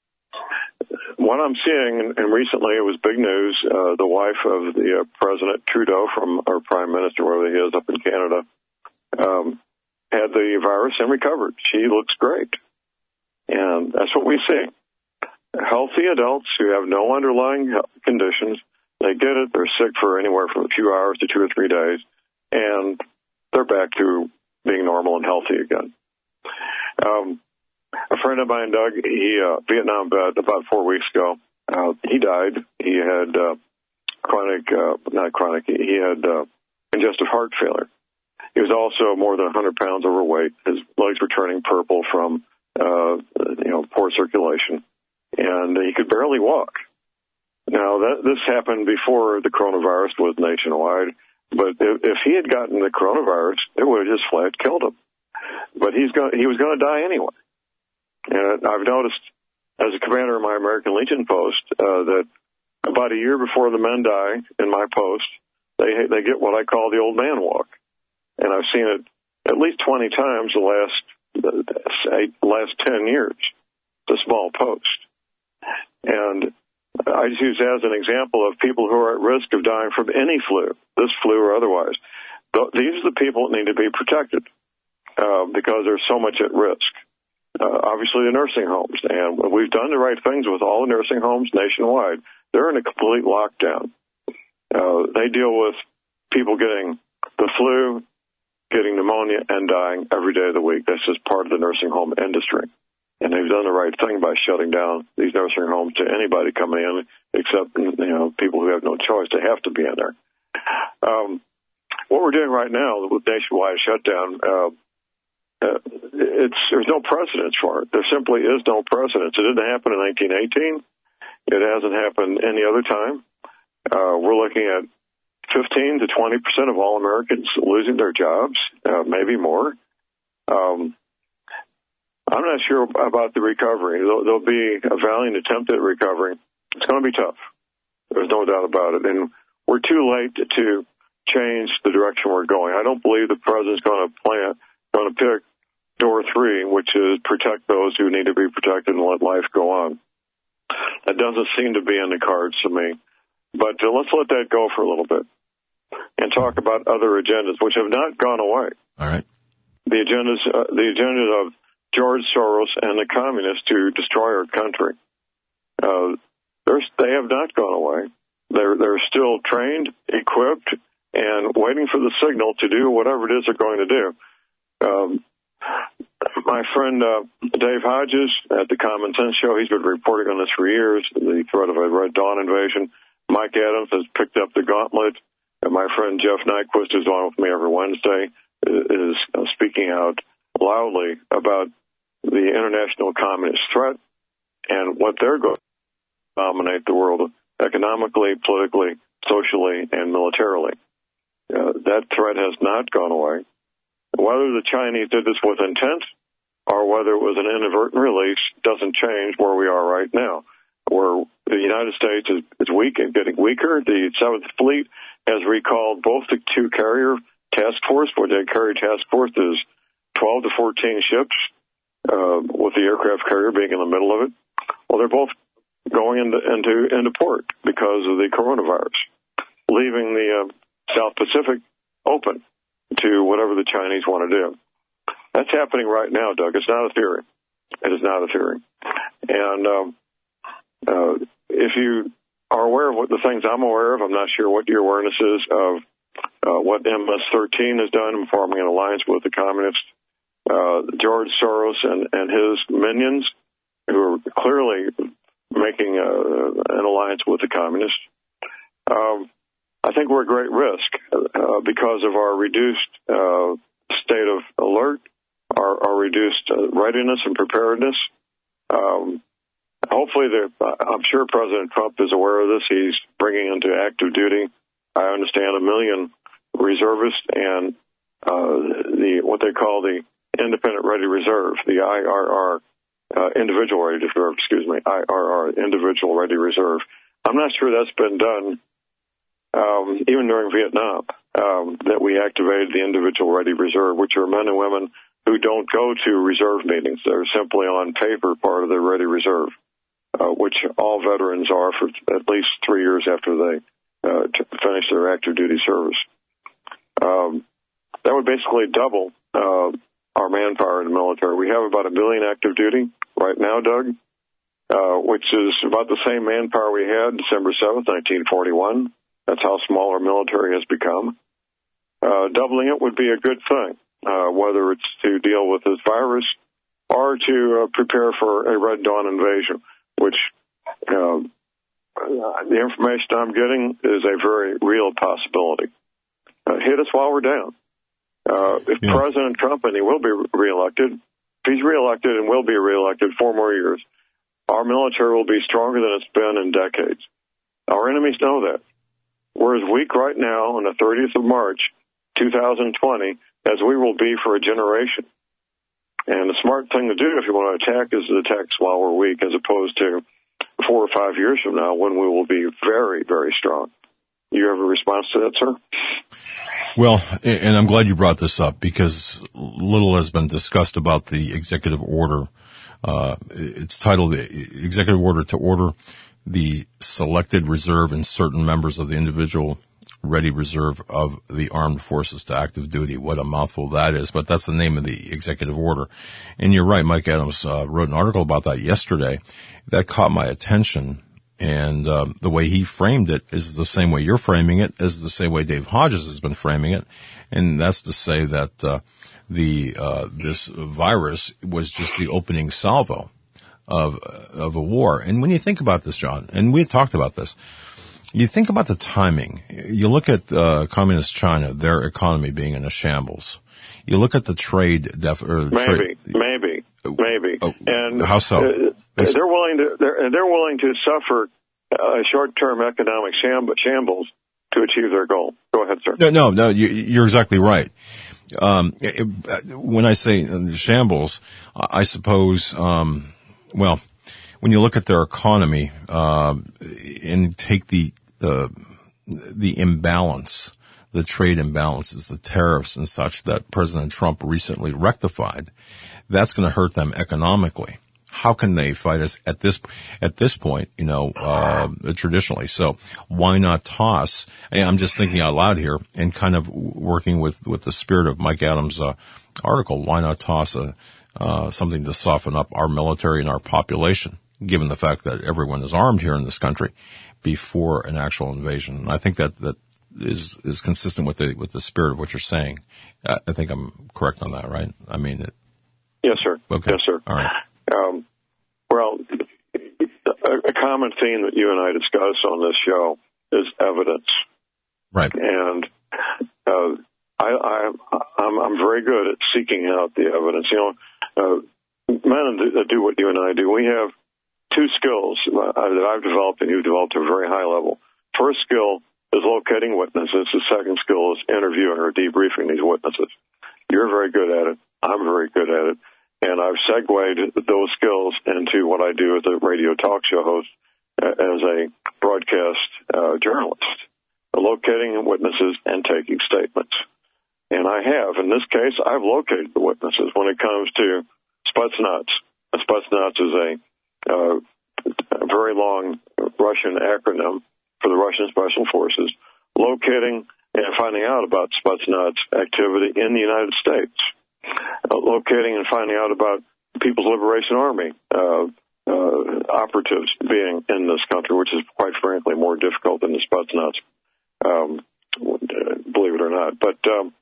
what I'm seeing, and recently it was big news, uh, the wife of the uh, President Trudeau, from our Prime Minister, wherever he is up in Canada, um, had the virus and recovered. She looks great. And that's what we see. Healthy adults who have no underlying conditions, they get it, they're sick for anywhere from a few hours to two or three days, and they're back to being normal and healthy again. Um, a friend of mine, Doug, he, uh, Vietnam vet, about four weeks ago, uh, he died. He had, uh, chronic, uh, not chronic, he had, uh, congestive heart failure. He was also more than one hundred pounds overweight. His legs were turning purple from, uh, you know, poor circulation, and he could barely walk. Now, that, this happened before the coronavirus was nationwide. But if, if he had gotten the coronavirus, it would have just flat killed him. But he's going, he was going to die anyway. And I've noticed, as a commander of my American Legion post, uh, that about a year before the men die in my post, they they get what I call the old man walk. And I've seen it at least twenty times the last the last ten years. It's a small post. And I just use that as an example of people who are at risk of dying from any flu, this flu or otherwise. These are the people that need to be protected uh, because there's so much at risk. Uh, obviously, the nursing homes, and we've done the right things with all the nursing homes nationwide. They're in a complete lockdown. Uh, they deal with people getting the flu, getting pneumonia, and dying every day of the week. That's just part of the nursing home industry. And they've done the right thing by shutting down these nursing homes to anybody coming in, except, you know, people who have no choice to have to be in there. Um, what we're doing right now with nationwide shutdown, uh, uh, it's there's no precedence for it. There simply is no precedence. It didn't happen in nineteen eighteen. It hasn't happened any other time. Uh, we're looking at fifteen to twenty percent of all Americans losing their jobs, uh, maybe more. Um, I'm not sure about the recovery. There'll, there'll be a valiant attempt at recovery. It's going to be tough. There's no doubt about it. And we're too late to change the direction we're going. I don't believe the president's going to plan, going to pick door three, which is protect those who need to be protected and let life go on. That doesn't seem to be in the cards to me. But uh, let's let that go for a little bit and talk about other agendas, which have not gone away. All right. The agendas, uh, the agendas of George Soros and the communists to destroy our country. Uh, they have not gone away. They're they're still trained, equipped, and waiting for the signal to do whatever it is they're going to do. Um, my friend uh, Dave Hodges at the Common Sense Show, he's been reporting on this for years, the threat of a Red Dawn invasion. Mike Adams has picked up the gauntlet, and my friend Jeff Nyquist, who's on with me every Wednesday, is uh, speaking out loudly about the international communist threat and what they're going to dominate the world economically, politically, socially, and militarily. Uh, that threat has not gone away. Whether the Chinese did this with intent or whether it was an inadvertent release doesn't change where we are right now, where the United States is, is weak and getting weaker. The Seventh Fleet has recalled both the two carrier task force, where the carrier task force is twelve to fourteen ships, uh, with the aircraft carrier being in the middle of it. Well, they're both going into into, into port because of the coronavirus, leaving the uh, South Pacific open to whatever the Chinese want to do. That's happening right now, Doug. It's not a theory. It is not a theory. And um, uh, if you are aware of what the things I'm aware of, I'm not sure what your awareness is of uh, what M S thirteen has done in forming an alliance with the communists. Uh, George Soros and, and his minions, who are clearly making uh, an alliance with the communists. Um, I think we're at great risk uh, because of our reduced uh, state of alert, our, our reduced uh, readiness and preparedness. Um, hopefully, I'm sure President Trump is aware of this. He's bringing into active duty, I understand, a million reservists and uh, the what they call the Independent Ready Reserve, the I R R, uh, Individual Ready Reserve, excuse me, I R R, Individual Ready Reserve. I'm not sure that's been done. Um, even during Vietnam, um, that we activated the Individual Ready Reserve, which are men and women who don't go to reserve meetings. They're simply on paper part of the Ready Reserve, uh, which all veterans are for at least three years after they uh, t- finish their active duty service. Um, that would basically double uh, our manpower in the military. We have about a million active duty right now, Doug, uh, which is about the same manpower we had December seventh, nineteen forty-one. That's how small our military has become. Uh, doubling it would be a good thing, uh, whether it's to deal with this virus or to uh, prepare for a Red Dawn invasion, which uh, the information I'm getting is a very real possibility. Uh, hit us while we're down. Uh, if yeah. President Trump, and he will be reelected, if he's reelected and will be reelected four more years, our military will be stronger than it's been in decades. Our enemies know that. We're as weak right now on the thirtieth of March, two thousand twenty, as we will be for a generation. And the smart thing to do if you want to attack is to attack while we're weak, as opposed to four or five years from now when we will be very, very strong. You have a response to that, sir? Well, and I'm glad you brought this up because little has been discussed about the executive order. Uh, it's titled Executive Order to Order the Selected Reserve and Certain Members of the Individual Ready Reserve of the Armed Forces to Active Duty. What a mouthful that is, but that's the name of the executive order. And you're right, Mike Adams uh, wrote an article about that yesterday. That caught my attention, and uh, the way he framed it is the same way you're framing it, is the same way Dave Hodges has been framing it, and that's to say that uh, the uh, this virus was just the opening salvo of of a war. And when you think about this, John, and we had talked about this, you think about the timing. You look at uh, communist China, their economy being in a shambles. You look at the trade def- or maybe, trade, maybe, maybe, oh, and how so? Uh, they're willing to they're, they're willing to suffer a short-term economic shambles to achieve their goal. Go ahead, sir. No, no, no. You, you're exactly right. Um, it, when I say shambles, I suppose, um, well, when you look at their economy uh, and take the uh, the imbalance, the trade imbalances, the tariffs and such that President Trump recently rectified, that's going to hurt them economically. How can they fight us at this at this point, you know, uh, traditionally? So why not toss? I'm just thinking out loud here and kind of working with, with the spirit of Mike Adams' uh, article. Why not toss a, uh, something to soften up our military and our population, given the fact that everyone is armed here in this country before an actual invasion? And I think that that is is consistent with the with the spirit of what you're saying. I, I think I'm correct on that, right? I mean, it, yes, sir. Okay. Yes, sir. All right. Um, well, a, a common theme that you and I discuss on this show is evidence. Right. And uh, I, I, I'm, I'm very good at seeking out the evidence. You know, uh, men that do what you and I do, we have two skills uh, that I've developed and you've developed to a very high level. First skill is locating witnesses. The second skill is interviewing or debriefing these witnesses. You're very good at it. I'm very good at it. And I've segued those skills into what I do as a radio talk show host, uh, as a broadcast uh, journalist, locating witnesses and taking statements. And I have. In this case, I've located the witnesses when it comes to Spetsnaz. Spetsnaz is a, uh, a very long Russian acronym for the Russian Special Forces, locating and finding out about Spetsnaz activity in the United States. Uh, locating and finding out about the People's Liberation Army uh, uh, operatives being in this country, which is quite frankly more difficult than the Spetsnaz, um, believe it or not. But um,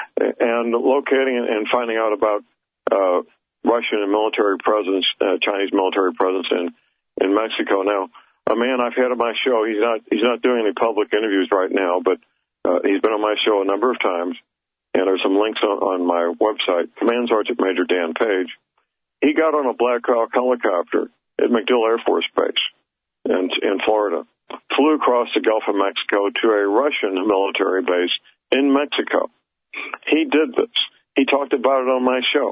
and locating and finding out about uh, Russian and military presence, uh, Chinese military presence in in Mexico. Now, a man I've had on my show, he's not he's not doing any public interviews right now, but uh, he's been on my show a number of times. And there's some links on, on my website, Command Sergeant Major Dan Page. He got on a Black Hawk helicopter at MacDill Air Force Base in, in Florida, flew across the Gulf of Mexico to a Russian military base in Mexico. He did this. He talked about it on my show.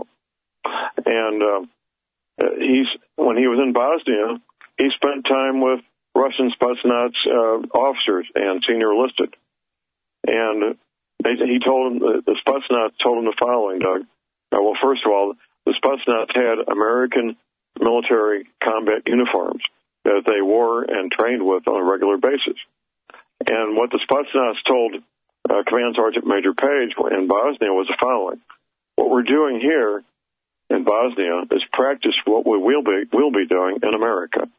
And uh, he's when he was in Bosnia, he spent time with Russian Spetsnaz uh, officers and senior enlisted. And he told him, the Spetsnaz told him the following, Doug. Uh, well, first of all, the Spetsnaz had American military combat uniforms that they wore and trained with on a regular basis. And what the Spetsnaz told uh, Command Sergeant Major Page in Bosnia was the following. What we're doing here in Bosnia is practice what we will be, will be doing in America.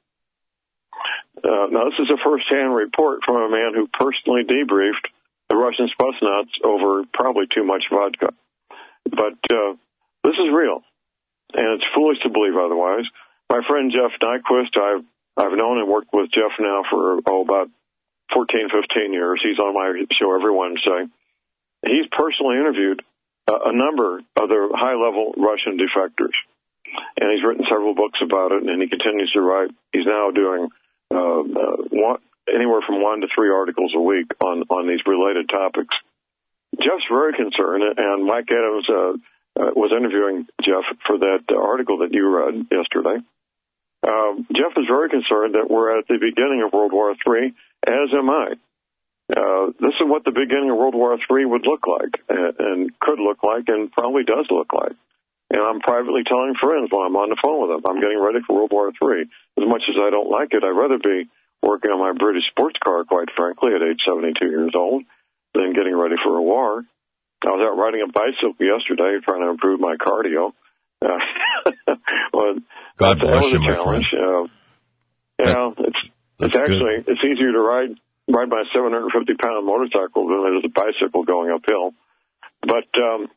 Uh, now, this is a first-hand report from a man who personally debriefed the Russian Spetsnaz over probably too much vodka. But uh, this is real, and it's foolish to believe otherwise. My friend Jeff Nyquist, I've I've known and worked with Jeff now for, oh, about fourteen, fifteen years. He's on my show every Wednesday. He's personally interviewed uh, a number of the high-level Russian defectors, and he's written several books about it, and he continues to write. He's now doing uh, uh, one, anywhere from one to three articles a week on, on these related topics. Jeff's very concerned, and Mike Adams uh, uh, was interviewing Jeff for that uh, article that you read yesterday. Uh, Jeff is very concerned that we're at the beginning of World War Three, as am I. Uh, this is what the beginning of World War Three would look like, and, and could look like, and probably does look like. And I'm privately telling friends while I'm on the phone with them, I'm getting ready for World War Three. As much as I don't like it, I'd rather be working on my British sports car, quite frankly, at age seventy-two years old, than getting ready for a war. I was out riding a bicycle yesterday trying to improve my cardio. Uh, well, God bless you, my challenge. friend. Uh, you that, know, it's it's actually good. It's easier to ride ride my seven hundred fifty pound motorcycle than it is a bicycle going uphill. But um,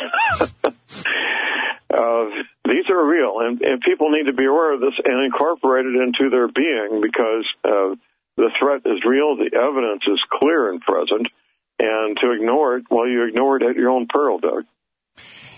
uh, these are real, and, and people need to be aware of this and incorporate it into their being, because uh, the threat is real, the evidence is clear and present, and to ignore it, well, you ignore it at your own peril, Doug.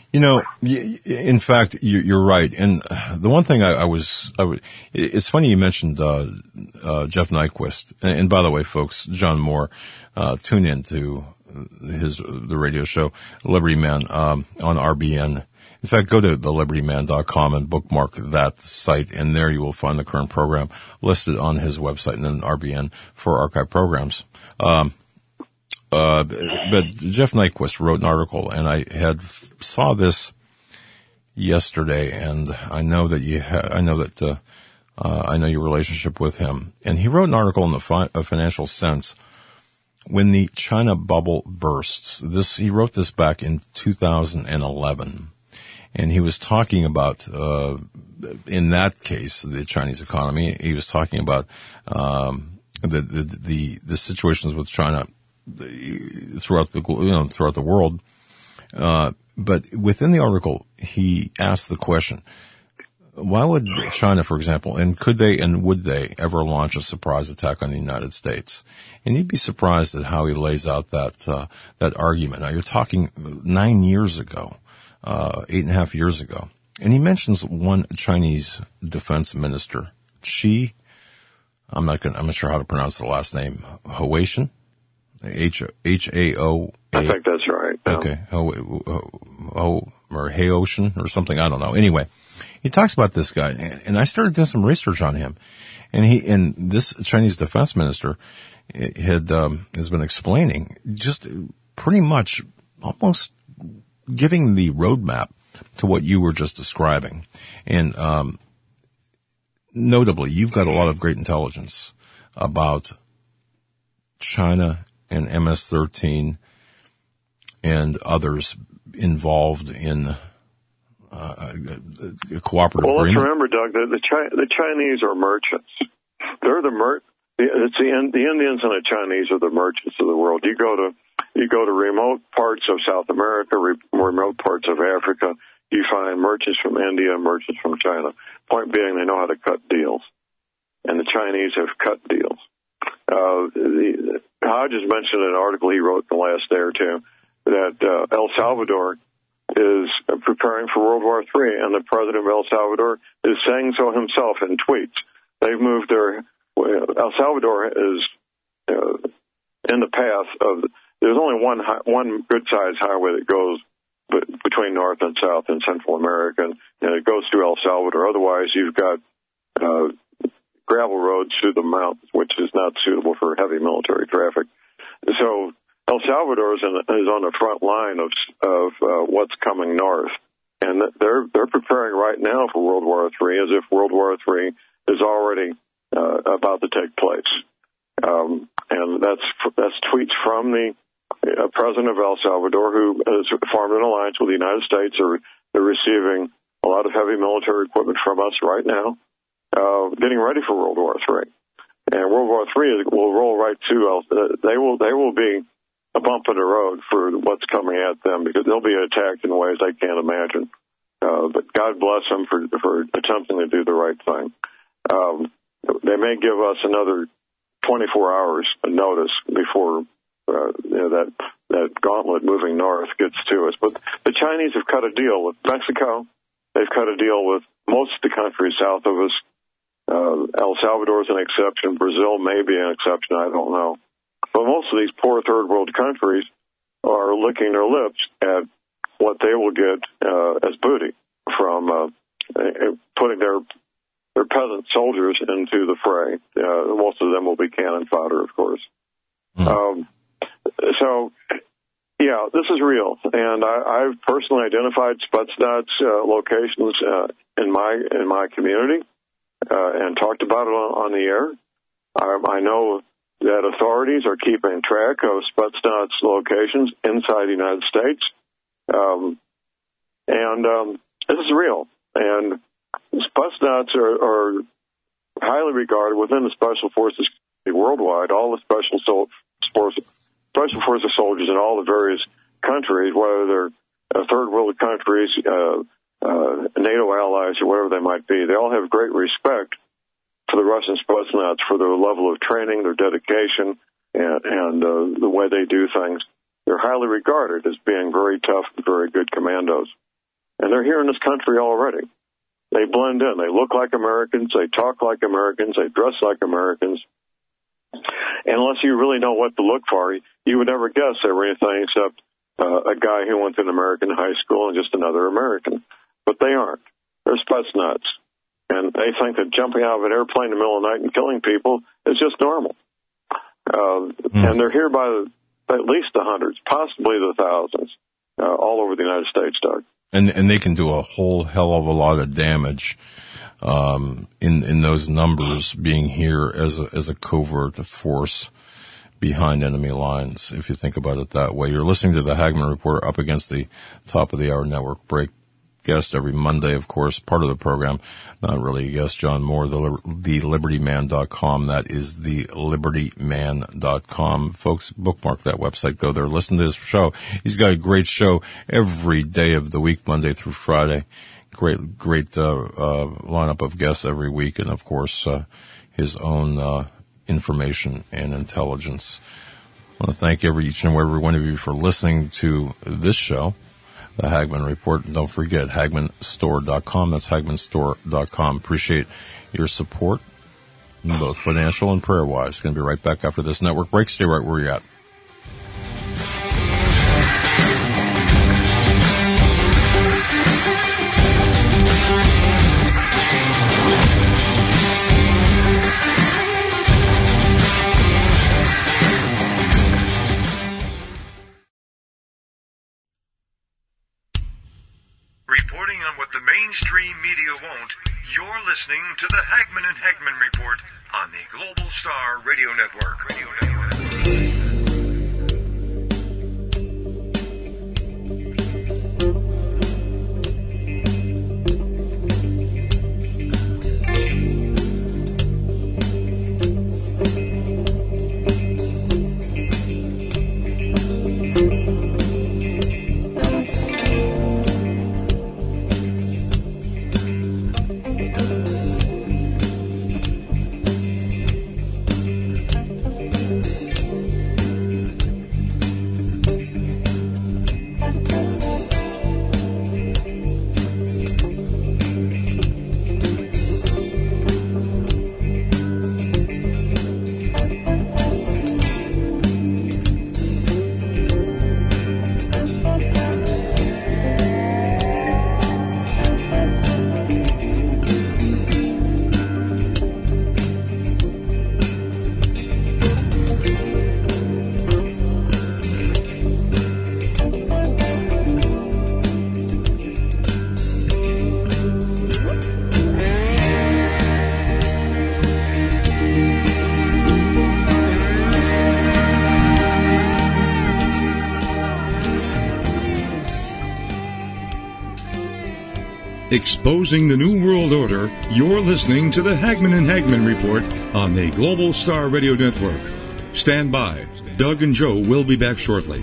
You know, in fact, you're right. And the one thing I, I was, I was, it's funny you mentioned uh, uh, Jeff Nyquist. And by the way, folks, John Moore, uh, tune in to his the radio show Liberty Man um, on R B N. In fact, go to the liberty man dot com and bookmark that site, and there you will find the current program listed on his website and then R B N for archive programs. Um, Uh, but Jeff Nyquist wrote an article, and I had saw this yesterday, and I know that you, ha- I know that, uh, uh, I know your relationship with him. And he wrote an article in the fi- uh, Financial Sense when the China bubble bursts. This he wrote this back in two thousand eleven, and he was talking about, uh, in that case, the Chinese economy. He was talking about um, the, the the the situations with China throughout the you know throughout the world, uh, but within the article he asked the question: why would China, for example, and could they and would they ever launch a surprise attack on the United States? And you'd be surprised at how he lays out that uh, that argument. Now you're talking nine years ago, uh, eight and a half years ago, and he mentions one Chinese defense minister, Xi. I'm not going. I'm not sure how to pronounce the last name. Haotian. H H A O. I think that's right. Yeah. Okay. Ho, ho, ho, or Haotian or something. I don't know. Anyway, he talks about this guy, and I started doing some research on him. And he, and this Chinese defense minister had, um, has been explaining just pretty much almost giving the roadmap to what you were just describing. And, um, notably, you've got a lot of great intelligence about China and M S thirteen and others involved in uh, a cooperative well, agreement. Well, let's remember, Doug, that the, Chi- the Chinese are merchants. They're the mer- it's the, the Indians and the Chinese are the merchants of the world. You go to you go to remote parts of South America, re- remote parts of Africa, you find merchants from India, merchants from China. Point being, they know how to cut deals, and the Chinese have cut deals. Uh, the, Hodges mentioned in an article he wrote in the last day or two that uh, El Salvador is preparing for World War Three, and the president of El Salvador is saying so himself in tweets. They've moved their El Salvador is uh, in the path of. There's only one one good-sized highway that goes between North and South in Central America, and it goes through El Salvador. Otherwise, you've got uh, gravel roads through the mountains, which is not suitable for heavy military traffic. So El Salvador is, in, is on the front line of of uh, what's coming north, and they're they're preparing right now for World War Three, as if World War Three is already uh, about to take place. Um, and that's that's tweets from the uh, president of El Salvador, who has formed an alliance with the United States. They're, they're receiving a lot of heavy military equipment from us right now. Uh, getting ready for World War Three, and World War Three will roll right to. Uh, they will they will be a bump in the road for what's coming at them, because they'll be attacked in ways they can't imagine. Uh, but God bless them for for attempting to do the right thing. Um, they may give us another twenty-four hours of notice before uh, you know, that that gauntlet moving north gets to us. But the Chinese have cut a deal with Mexico. They've cut a deal with most of the countries south of us. Uh, El Salvador is an exception. Brazil may be an exception. I don't know. But most of these poor third world countries are licking their lips at what they will get uh, as booty from uh, putting their their peasant soldiers into the fray. Uh, most of them will be cannon fodder, of course. Mm. Um, so, yeah, this is real. And I, I've personally identified Spetsnaz uh, locations uh, in my in my community. Uh, and talked about it on, on the air. Um, I know that authorities are keeping track of Spetsnaz locations inside the United States. Um, and um, this is real. And Spetsnaz are, are highly regarded within the Special Forces worldwide. All the Special, so- special Forces soldiers in all the various countries, whether they're uh, third world countries, uh, Uh, NATO allies, or whatever they might be, they all have great respect for the Russian Spetsnaz for their level of training, their dedication, and, and uh, the way they do things. They're highly regarded as being very tough and very good commandos. And they're here in this country already. They blend in. They look like Americans. They talk like Americans. They dress like Americans. And unless you really know what to look for, you would never guess they were anything except uh, a guy who went to an American high school and just another American. But they aren't. They're sputz nuts. And they think that jumping out of an airplane in the middle of the night and killing people is just normal. Uh, mm. And they're here by the, at least the hundreds, possibly the thousands, uh, all over the United States, Doug. And and they can do a whole hell of a lot of damage um, in in those numbers being here as a as a covert force behind enemy lines. If you think about it that way, you're listening to the Hagmann Report up against the top of the hour network break. Guest every Monday, of course, part of the program. Not really a guest, John Moore, the, the liberty man dot com. That is the liberty man dot com. Folks, bookmark that website. Go there. Listen to his show. He's got a great show every day of the week, Monday through Friday. Great, great, uh, uh, lineup of guests every week. And of course, uh, his own, uh, information and intelligence. I want to thank every, each and every one of you for listening to this show. The Hagmann Report. And don't forget, Hagmann Store dot com. That's Hagmann Store dot com. Appreciate your support, both financial and prayer-wise. Going to be right back after this network break. Stay right where you're at. Reporting on what the mainstream media won't, you're listening to the Hagmann and Hagmann Report on the Global Star Radio Network. Radio Network. Exposing the New World Order, you're listening to the Hagmann and Hagmann Report on the Global Star Radio Network. Stand by. Doug and Joe will be back shortly.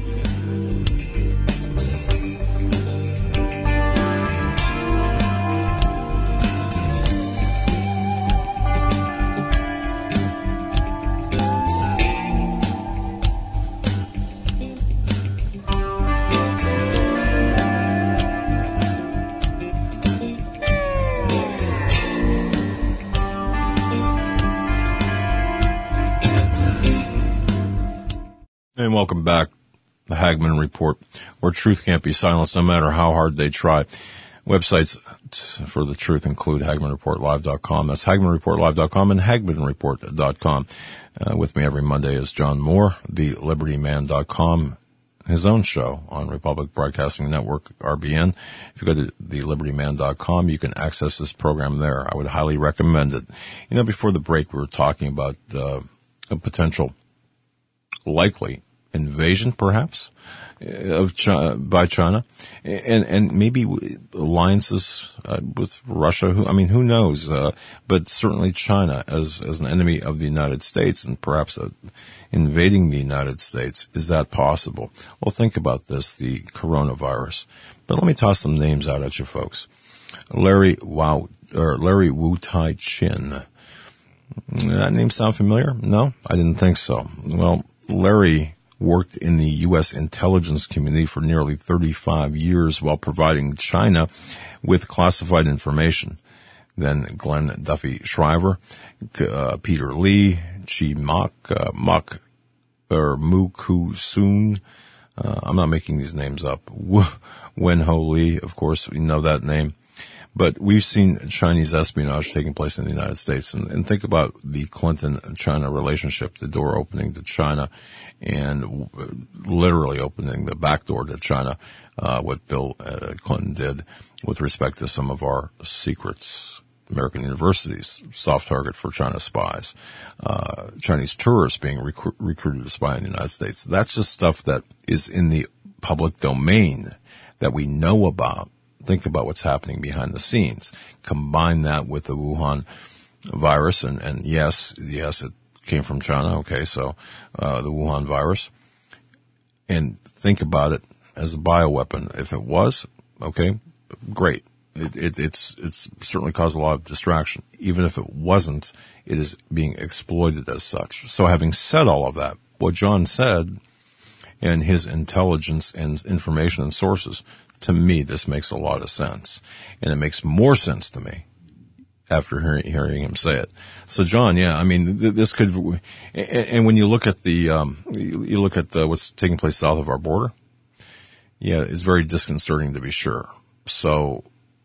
And welcome back, the Hagmann Report, where truth can't be silenced no matter how hard they try. Websites for the truth include Hagmann Report Live dot com. That's Hagmann Report Live dot com and Hagmann Report dot com. Uh, with me every Monday is John Moore, the liberty man dot com, his own show on Republic Broadcasting Network, R B N. If you go to the liberty man dot com, you can access this program there. I would highly recommend it. You know, before the break, we were talking about uh, a potential likely invasion, perhaps, of China, by China, and and maybe alliances uh, with Russia. Who I mean, who knows? Uh, but certainly China as as an enemy of the United States, and perhaps uh, invading the United States. Is that possible? Well, think about this: the coronavirus. But let me toss some names out at you, folks. Larry Wow or Larry Wu Tai Chin. That name sound familiar? No, I didn't think so. Well, Larry worked in the U S intelligence community for nearly thirty-five years while providing China with classified information. Then Glenn Duffy Shriver, uh, Peter Lee, Chi Mak, uh, Mak, or Muku Soon. Uh, I'm not making these names up. Wen Ho Lee, of course, we know that name. But we've seen Chinese espionage taking place in the United States. And, and think about the Clinton-China relationship, the door opening to China and literally opening the back door to China, uh, what Bill uh, Clinton did with respect to some of our secrets. American universities, soft target for China spies, uh, Chinese tourists being recru- recruited to spy in the United States. That's just stuff that is in the public domain that we know about. Think about what's happening behind the scenes. Combine that with the Wuhan virus, and, and yes, yes, it came from China. Okay, so uh, the Wuhan virus, and think about it as a bioweapon. If it was, okay, great. It, it, it's it's certainly caused a lot of distraction. Even if it wasn't, it is being exploited as such. So having said all of that, what John said and his intelligence and information and sources, to me, this makes a lot of sense. And it makes more sense to me after hearing, hearing him say it. So, John, yeah, I mean, th- this could, and, and when you look at the, um, you look at the, what's taking place south of our border, yeah, it's very disconcerting to be sure. So,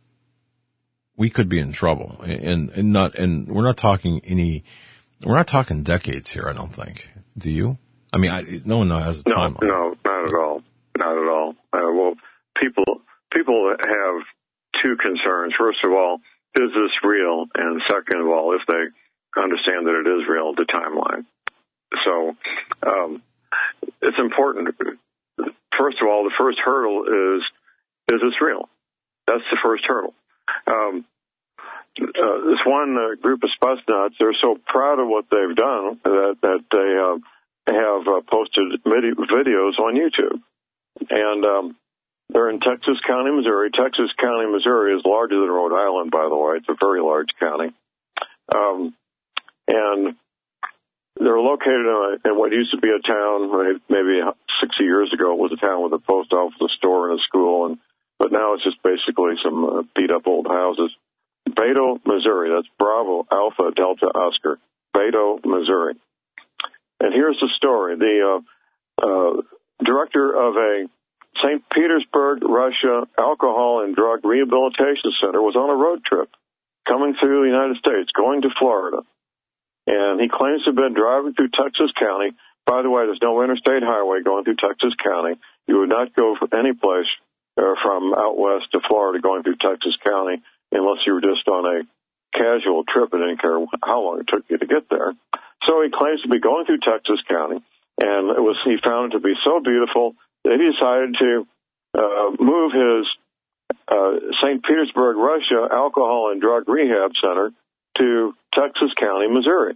we could be in trouble, and, and not, and we're not talking any, we're not talking decades here, I don't think. Do you? I mean, I, no one has a timeline. No, no, not at all. Not at all. Uh, well, people, people have two concerns. First of all, is this real? And second of all, if they understand that it is real, the timeline. So, um, it's important. First of all, the first hurdle is, is this real? That's the first hurdle. Um, uh, this one uh, group of sputz nuts, they're so proud of what they've done that, that they uh, have uh, posted vid- videos on YouTube. And um, they're in Texas County, Missouri. Texas County, Missouri is larger than Rhode Island, by the way. It's a very large county. Um, and they're located in, a, in what used to be a town, maybe sixty years ago, it was a town with a post office, a store, and a school, and but now it's just basically some uh, beat-up old houses. Beto, Missouri. That's Bravo, Alpha, Delta, Oscar. Beto, Missouri. And here's the story. The uh, uh, director of a Saint Petersburg, Russia, alcohol and drug rehabilitation center was on a road trip coming through the United States, going to Florida. And he claims to have been driving through Texas County. By the way, there's no interstate highway going through Texas County. You would not go for any place uh, from out west to Florida going through Texas County unless you were just on a casual trip and didn't care how long it took you to get there. So he claims to be going through Texas County, and it was he found it to be so beautiful that he decided to uh, move his uh, Saint Petersburg, Russia, alcohol and drug rehab center to Texas County, Missouri.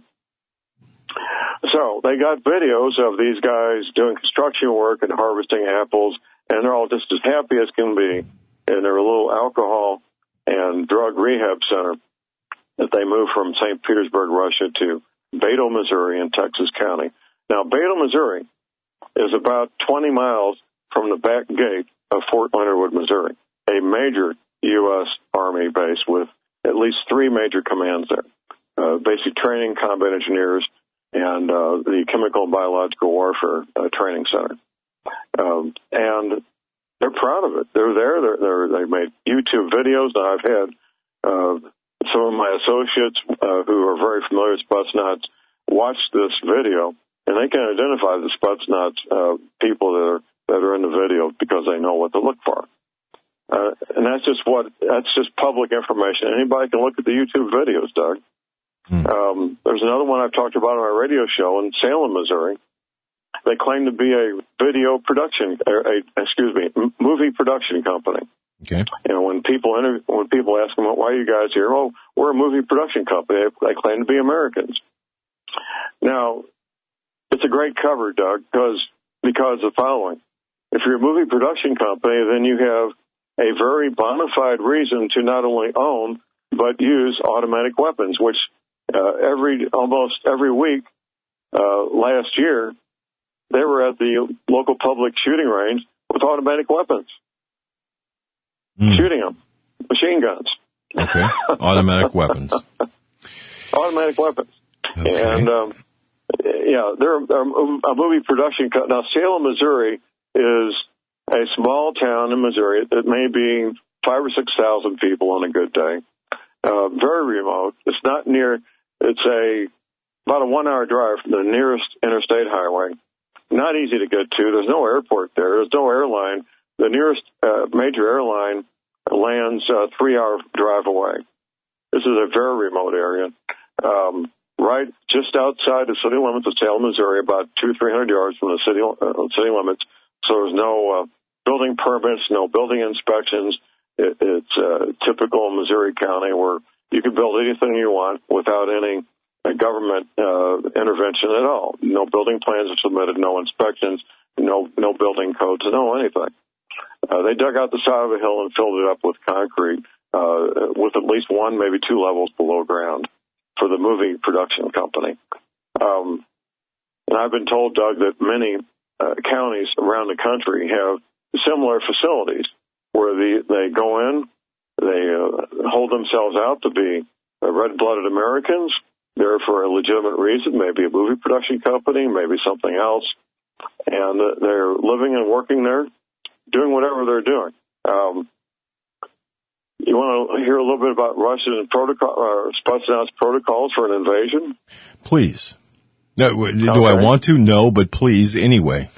So they got videos of these guys doing construction work and harvesting apples, and they're all just as happy as can be in their little alcohol and drug rehab center that they moved from Saint Petersburg, Russia to Beto, Missouri in Texas County. Now, Beto, Missouri is about twenty miles from the back gate of Fort Leonard Wood, Missouri, a major U S Army base with at least three major commands there, uh, basic training, combat engineers, and uh, the Chemical and Biological Warfare uh, Training Center. Um, and they're proud of it. They're there. They're, they're, they made YouTube videos. Now, I've had uh, some of my associates uh, who are very familiar with sputz nuts watch this video, and they can identify the sputz nuts uh, people that are that are in the video because they know what to look for. Uh, and that's just what that's just public information. Anybody can look at the YouTube videos, Doug. Hmm. Um, there's another one I've talked about on my radio show in Salem, Missouri. They claim to be a video production, or a, excuse me, m- movie production company. Okay. You know, when people interview, when people ask them, "Why are you guys here?" Oh, we're a movie production company. They, they claim to be Americans. Now, it's a great cover, Doug, because because of the following: if you're a movie production company, then you have a very bona fide reason to not only own but use automatic weapons, which uh, every almost every week uh, last year they were at the local public shooting range with automatic weapons, mm. shooting them, machine guns. Okay, automatic weapons. Automatic weapons. Okay. And, um, yeah, they're, they're a movie production company. Now, Salem, Missouri is a small town in Missouri that may be five or six thousand people on a good day. Uh, very remote. It's not near, it's a, about a one hour drive from the nearest interstate highway. Not easy to get to. There's no airport there. There's no airline. The nearest uh, major airline lands a three hour drive away. This is a very remote area. Um, right just outside the city limits of Salem, Missouri, about two, three hundred yards from the city uh, city limits. So there's no uh, building permits, no building inspections. It, it's uh, typical Missouri County where you can build anything you want without any uh, government uh, intervention at all. No building plans are submitted, no inspections, no no building codes, no anything. Uh, they dug out the side of a hill and filled it up with concrete uh, with at least one, maybe two levels below ground for the movie production company. Um, and I've been told, Doug, that many uh, counties around the country have similar facilities where the, they go in, they uh, hold themselves out to be uh, red-blooded Americans. They're for a legitimate reason, maybe a movie production company, maybe something else. And uh, they're living and working there, doing whatever they're doing. Um, you want to hear a little bit about Russian protocol, or Spetsnaz protocols for an invasion? Please. No, do okay. I want to? No, but please anyway.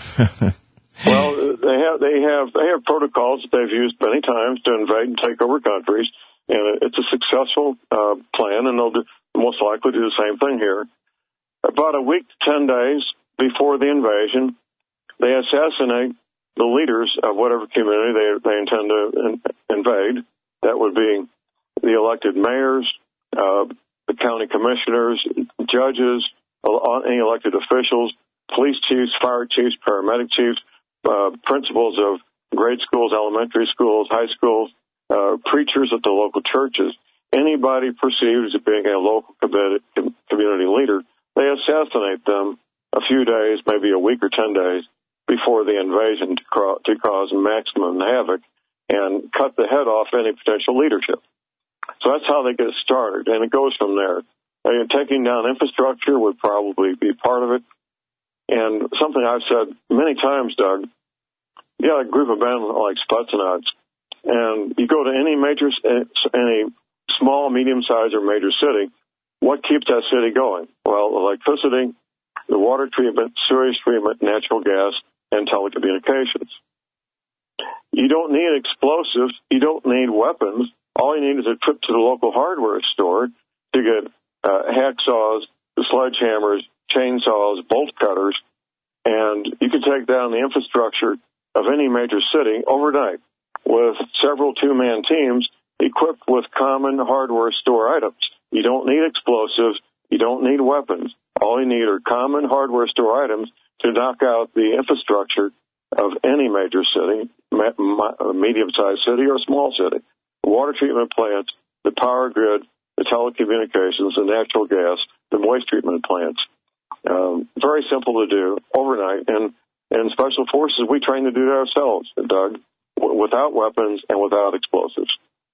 Well, they have they have they have protocols that they've used many times to invade and take over countries, and it's a successful uh, plan, and they'll do, most likely do the same thing here. About a week to ten days before the invasion, they assassinate the leaders of whatever community they they intend to in, invade. That would be the elected mayors, uh, the county commissioners, judges, any elected officials, police chiefs, fire chiefs, paramedic chiefs, uh, principals of grade schools, elementary schools, high schools, uh, preachers at the local churches. Anybody perceived as being a local community leader, they assassinate them a few days, maybe a week or ten days before the invasion to, cro- to cause maximum havoc and cut the head off any potential leadership. So that's how they get started, and it goes from there. And taking down infrastructure would probably be part of it. And something I've said many times, Doug, you got a group of men like Spetsnaz, and you go to any major, any small, medium-sized, or major city, what keeps that city going? Well, electricity, the water treatment, sewage treatment, natural gas, and telecommunications. You don't need explosives. You don't need weapons. All you need is a trip to the local hardware store to get uh, hacksaws, sledgehammers, chainsaws, bolt cutters, and you can take down the infrastructure of any major city overnight with several two-man teams equipped with common hardware store items. You don't need explosives. You don't need weapons. All you need are common hardware store items to knock out the infrastructure of any major city, medium-sized city or small city. The water treatment plants, the power grid, the telecommunications, the natural gas, the moist treatment plants. Um, very simple to do overnight. And, and Special Forces, we train to do it ourselves, Doug, w- without weapons and without explosives.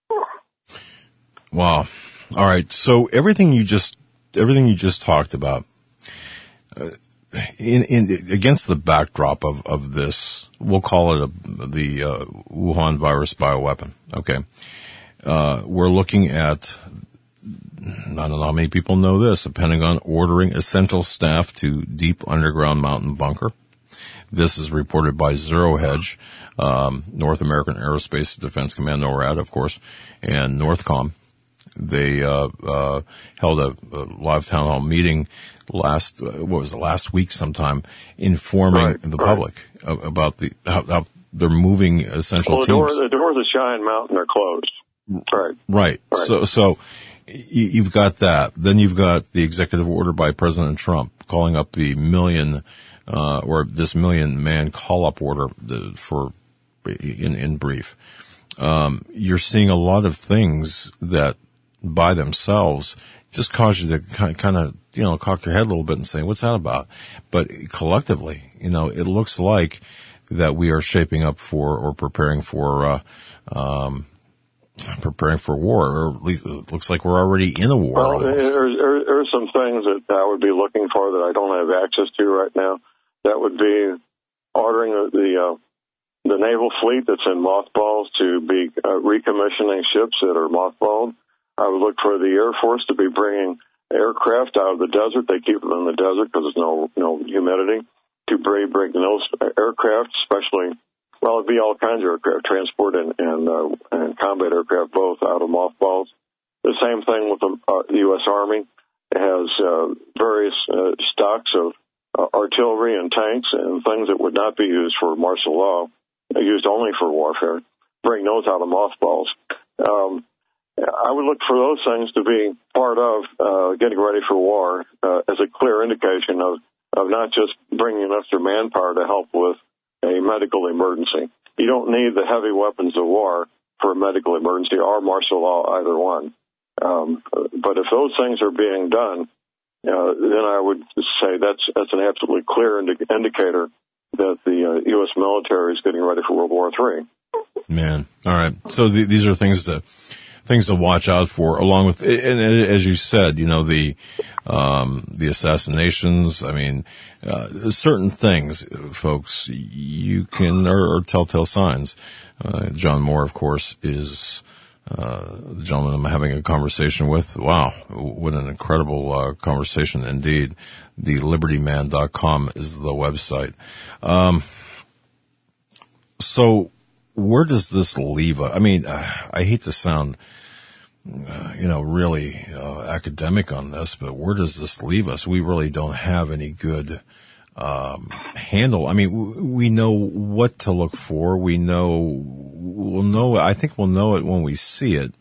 Wow. All right. So everything you just, everything you just talked about, uh, In, in against the backdrop of, of this, we'll call it a, the uh, Wuhan virus bioweapon. Okay, uh, we're looking at, I don't know how many people know this, the Pentagon ordering essential staff to deep underground mountain bunker. This is reported by Zero Hedge, um, North American Aerospace Defense Command, NORAD, of course, and Northcom. They uh, uh, held a, a live town hall meeting last, uh, what was it, last week sometime, informing right, the right. public about the how, how they're moving essential well, the teams. Door, the doors of Cheyenne Mountain are closed. Right. Right. right. So, so you, you've got that. Then you've got the executive order by President Trump calling up the million, uh, or this million man call up order for, in, in brief. Um, you're seeing a lot of things that by themselves just cause you to kind of, you know, cock your head a little bit and say, what's that about? But collectively, you know, it looks like that we are shaping up for or preparing for, uh, um, preparing for war, or at least it looks like we're already in a war. Well, there's, there's, there's some things that I would be looking for that I don't have access to right now. That would be ordering the, uh, the naval fleet that's in mothballs to be uh, recommissioning ships that are mothballed. I would look for the Air Force to be bringing aircraft out of the desert. They keep them in the desert because there's no no humidity. To bring, bring those aircraft, especially, well, it'd be all kinds of aircraft, transport and and, uh, and combat aircraft, both out of mothballs. The same thing with the, uh, the U S Army. It has uh, various uh, stocks of uh, artillery and tanks and things that would not be used for martial law, used only for warfare. Bring those out of mothballs. Um, I would look for those things to be part of uh, getting ready for war uh, as a clear indication of, of not just bringing extra manpower to help with a medical emergency. You don't need the heavy weapons of war for a medical emergency or martial law, either one. Um, but if those things are being done, uh, then I would say that's that's an absolutely clear indi- indicator that the uh, U S military is getting ready for World War Three. Man, all right. So th- these are things to things to watch out for, along with, and, and as you said, you know, the um, the assassinations. I mean, uh, certain things, folks, you can are, are telltale signs. Uh, John Moore, of course, is uh, the gentleman I'm having a conversation with. Wow, what an incredible uh, conversation indeed. The liberty man dot com is the website. Um, so where does this leave us? I mean, uh, I hate to sound, uh, you know, really uh, academic on this, but where does this leave us? We really don't have any good um, handle. I mean, w- we know what to look for. We know, we'll know, I think we'll know it when we see it.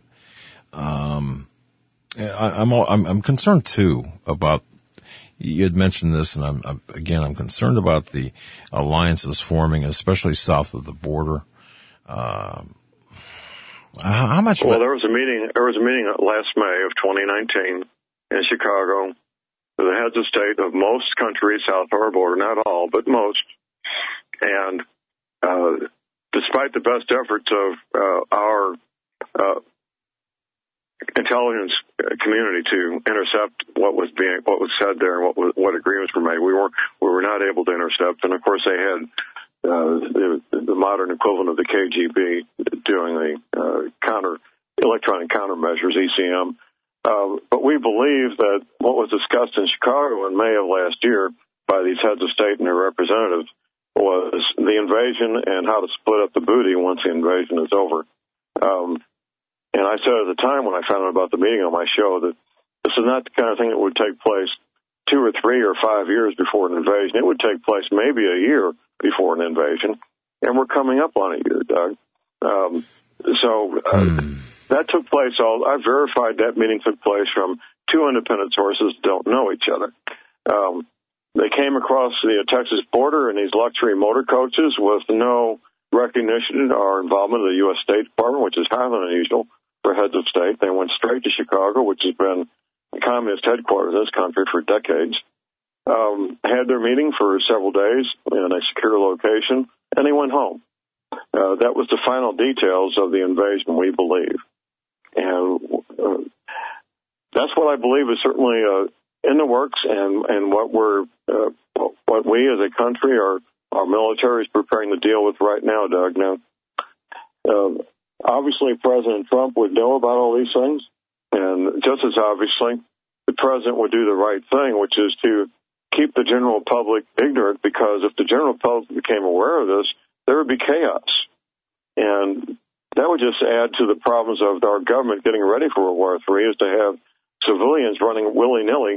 Um, I, I'm, all, I'm, I'm concerned too about, you had mentioned this, and I'm, I'm again, I'm concerned about the alliances forming, especially south of the border. Um, how, how much? Well, there was a meeting. There was a meeting last May of twenty nineteen in Chicago. The heads of state of most countries south of our border, not all, but most, and uh, despite the best efforts of uh, our uh, intelligence community to intercept what was being, what was said there, and what was, what agreements were made, we were we were not able to intercept. And of course, they had uh, the, the modern equivalent of the K G B doing the uh, counter electronic countermeasures, E C M. Uh, but we believe that what was discussed in Chicago in May of last year by these heads of state and their representatives was the invasion and how to split up the booty once the invasion is over. Um, and I said at the time when I found out about the meeting on my show that this is not the kind of thing that would take place two or three or five years before an invasion. It would take place maybe a year before an invasion, and we're coming up on a year, Doug. Um, so uh, hmm. that took place. All I verified that meeting took place from two independent sources who don't know each other. Um, they came across the Texas border in these luxury motor coaches with no recognition or involvement of the U S State Department, which is highly unusual for heads of state. They went straight to Chicago, which has been the communist headquarters of this country for decades. Um, had their meeting for several days in a secure location, and they went home. Uh, that was the final details of the invasion, we believe. And uh, that's what I believe is certainly uh, in the works, and, and what we're, uh, what we as a country, our, our military is preparing to deal with right now, Doug. Now, uh, obviously, President Trump would know about all these things, and just as obviously, the president would do the right thing, which is to keep the general public ignorant, because if the general public became aware of this, there would be chaos. And that would just add to the problems of our government getting ready for World War Three, is to have civilians running willy-nilly,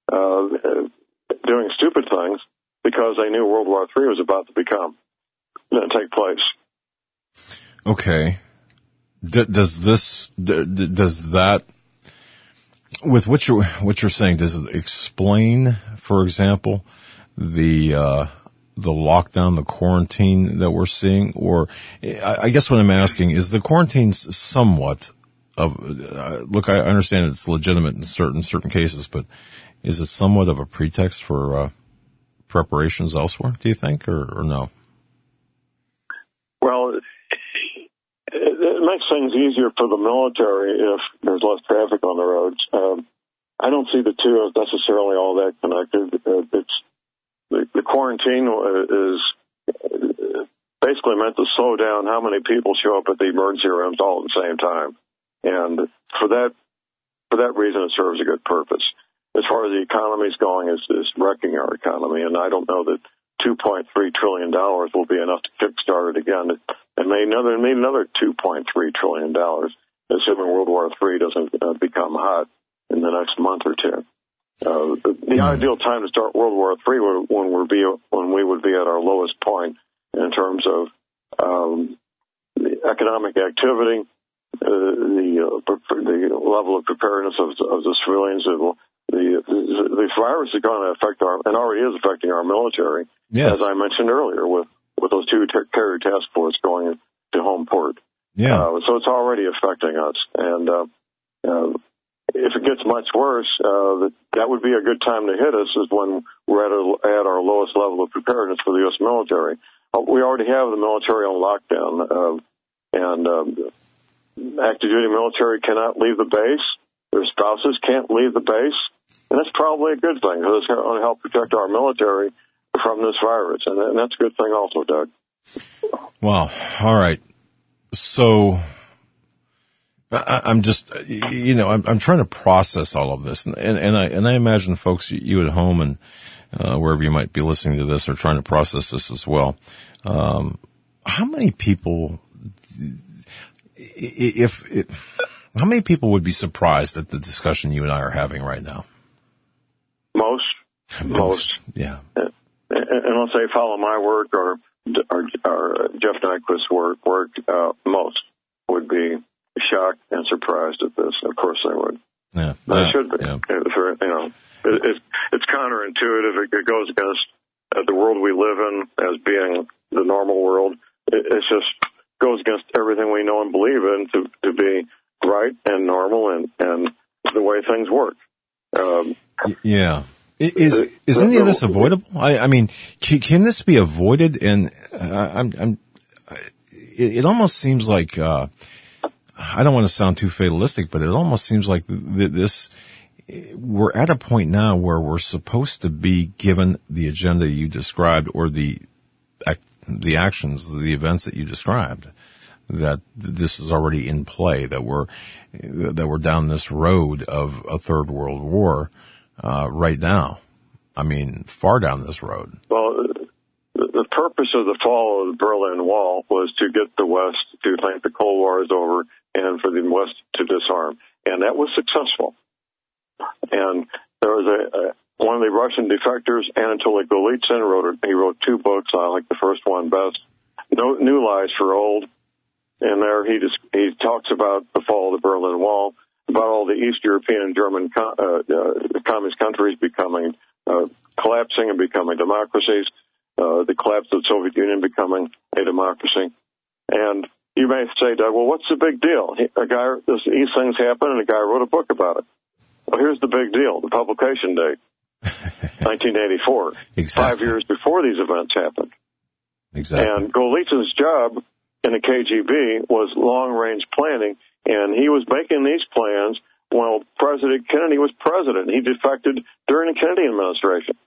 uh, doing stupid things because they knew World War Three was about to become, uh, take place. Okay. D- does this, d- d- does that, with what you're, what you're saying, does it explain, for example, the, uh, the lockdown, the quarantine that we're seeing? Or I, I guess what I'm asking is, the quarantine's somewhat of, uh, look, I understand it's legitimate in certain, certain cases, but is it somewhat of a pretext for, uh, preparations elsewhere, do you think, or, or no? Well, it, it makes things easier for the military if there's less traffic on the roads. Um, I don't see the two as necessarily all that connected. Uh, it's the, the quarantine is basically meant to slow down how many people show up at the emergency rooms all at the same time, and for that for that reason, it serves a good purpose. As far as the economy is going, is is wrecking our economy, and I don't know that two point three trillion dollars will be enough to kickstart it again. And may another need another two point three trillion dollars, assuming World War Three doesn't uh, become hot in the next month or two. Uh, the the ideal time to start World War Three would when we're be when we would be at our lowest point in terms of um, the economic activity, uh, the uh, the level of preparedness of, of the civilians. It will, the, the the virus is going to affect our and already is affecting our military, yes. as I mentioned earlier, with with those two ter- carrier task force going to home port. Yeah. Uh, so it's already affecting us, and uh, uh, if it gets much worse, uh, that would be a good time to hit us, is when we're at, a, at our lowest level of preparedness for the U S military. Uh, we already have the military on lockdown, uh, and um, active duty military cannot leave the base. Their spouses can't leave the base, and that's probably a good thing, because it's going to help protect our military from this virus, and, and that's a good thing also, Doug. Wow. All right. So I, I'm just, you know, I'm, I'm trying to process all of this, and, and, and I and I imagine folks, you at home and uh, wherever you might be listening to this, are trying to process this as well. Um, how many people, if, if how many people would be surprised at the discussion you and I are having right now? Most. Most. Most. Yeah. Unless they follow my work or or, or Jeff Nyquist's work, work uh, most would be shocked and surprised at this. Of course they would. Yeah, they uh, should be. Yeah. It's, you know, it, it, it's counterintuitive. It, it goes against uh, the world we live in as being the normal world. It, it just goes against everything we know and believe in to, to be right and normal and, and the way things work. Um, yeah. Is is any of this avoidable? I, I mean, can, can this be avoided? And uh, I'm, I'm, it, it almost seems like uh, I don't want to sound too fatalistic, but it almost seems like th- this. We're at a point now where we're supposed to be given the agenda you described, or the the actions, the events that you described. That this is already in play. That we're that we're down this road of a third world war. Uh, right now. I mean, far down this road. Well, the, the purpose of the fall of the Berlin Wall was to get the West to think the Cold War is over and for the West to disarm. And that was successful. And there was a, a one of the Russian defectors, Anatoly Golitsyn, wrote, he wrote two books. I like the first one best. No, New Lies for Old. And there he just, he talks about the fall of the Berlin Wall, about all the East European and German uh, uh, communist countries becoming uh, collapsing and becoming democracies, uh, the collapse of the Soviet Union becoming a democracy. And you may say, Doug, well, what's the big deal? A guy, this, these things happen, and a guy wrote a book about it. Well, here's the big deal: the publication date, nineteen eighty-four, exactly. Five years before these events happened. Exactly. And Golitsyn's job in the K G B was long-range planning. And he was making these plans while President Kennedy was president. He defected during the Kennedy administration.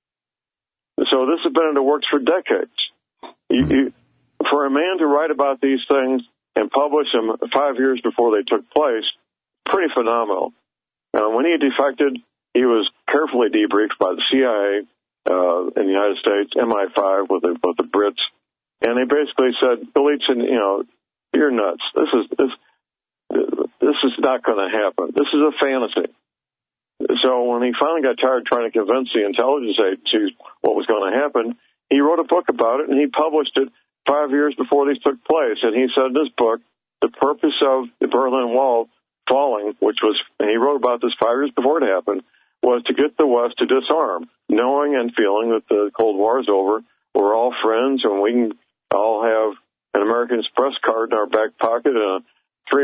So this has been in the works for decades. You, you, for a man to write about these things and publish them five years before they took place, pretty phenomenal. Uh, when he defected, he was carefully debriefed by the C I A uh, in the United States, M I five with the, with the Brits, and they basically said, Golitsyn, you know, you're nuts. This is this. This is not going to happen. This is a fantasy. So when he finally got tired trying to convince the intelligence agencies what was going to happen, he wrote a book about it, and he published it five years before these took place. And he said in his book, the purpose of the Berlin Wall falling, which was, and he wrote about this five years before it happened, was to get the West to disarm, knowing and feeling that the Cold War is over. We're all friends, and we can all have an American Express card in our back pocket and a three three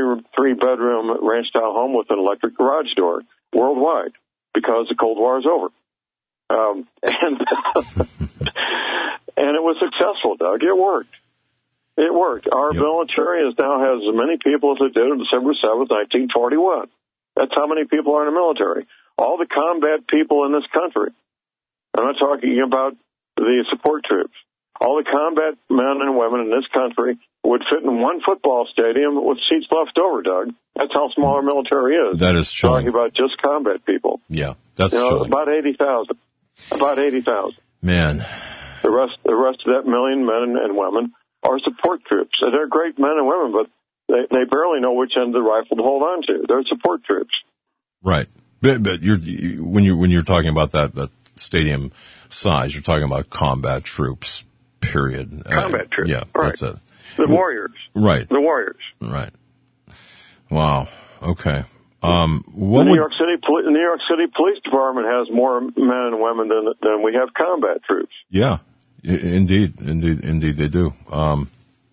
three-bedroom ranch-style home with an electric garage door worldwide because the Cold War is over. Um, and and it was successful, Doug. It worked. It worked. Our yep. military is now has as many people as it did on December seventh, nineteen forty-one. That's how many people are in the military. All the combat people in this country. I'm not talking about the support troops. All the combat men and women in this country would fit in one football stadium with seats left over, Doug. That's how small our military is. That is true. Talking about just combat people. Yeah, that's you know, chilling. About eighty thousand. About eighty thousand. Man. The rest, the rest of that million men and women are support troops. And they're great men and women, but they, they barely know which end of the rifle to hold on to. They're support troops. Right. But, but you're, you, when you're, when you're talking about that, that stadium size, you're talking about combat troops, period. Combat uh, troops. Yeah, right. That's it. The warriors. Right. The warriors. Right. Wow. Okay. Um, what the New would... York City, the New York City Police Department has more men and women than than we have combat troops. Yeah, indeed, indeed, indeed, they do. Um,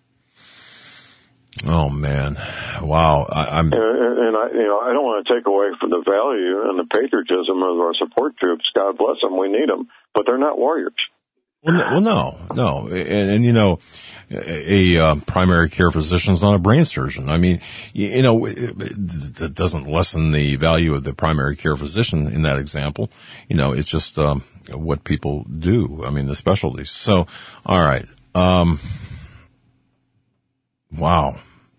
oh man, wow! I, I'm and, and I, you know, I don't want to take away from the value and the patriotism of our support troops. God bless them, we need them, but they're not warriors. Well, no, well, no, no. And, and you know, a, a uh, primary care physician is not a brain surgeon. I mean, you, you know, it, it doesn't lessen the value of the primary care physician in that example. You know, it's just um, what people do. I mean, the specialties. So, all right. Um, wow.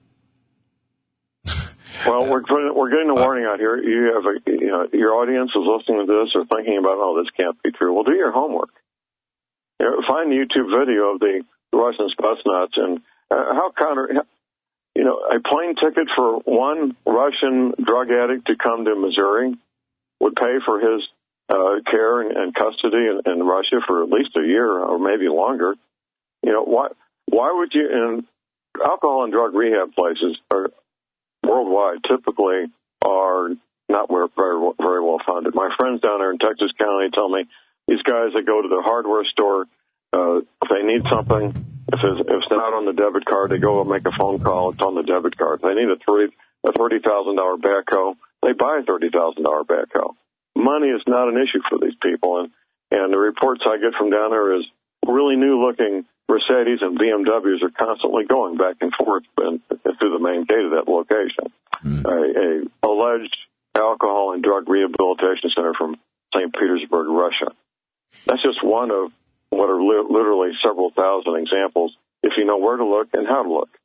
Well, we're we're getting a warning out here. You have a, you know, your audience is listening to this or thinking about, oh, this can't be true. Well, do your homework. You know, find the YouTube video of the Russian Spetsnaz and uh, how counter, you know, a plane ticket for one Russian drug addict to come to Missouri would pay for his uh, care and, and custody in, in Russia for at least a year or maybe longer. You know, why why would you? And alcohol and drug rehab places are worldwide typically are not very very well funded. My friends down there in Texas County tell me. These guys that go to the hardware store, uh, if they need something, if it's, if it's not on the debit card, they go and make a phone call. It's on the debit card. If they need a thirty a thirty thousand dollar backhoe, they buy a thirty thousand dollar backhoe. Money is not an issue for these people, and and the reports I get from down there is really new looking Mercedes and B M Ws are constantly going back and forth and, and through the main gate of that location. Mm. A, a alleged alcohol and drug rehabilitation center from Saint Petersburg, Russia. That's just one of what are li- literally several thousand examples if you know where to look and how to look.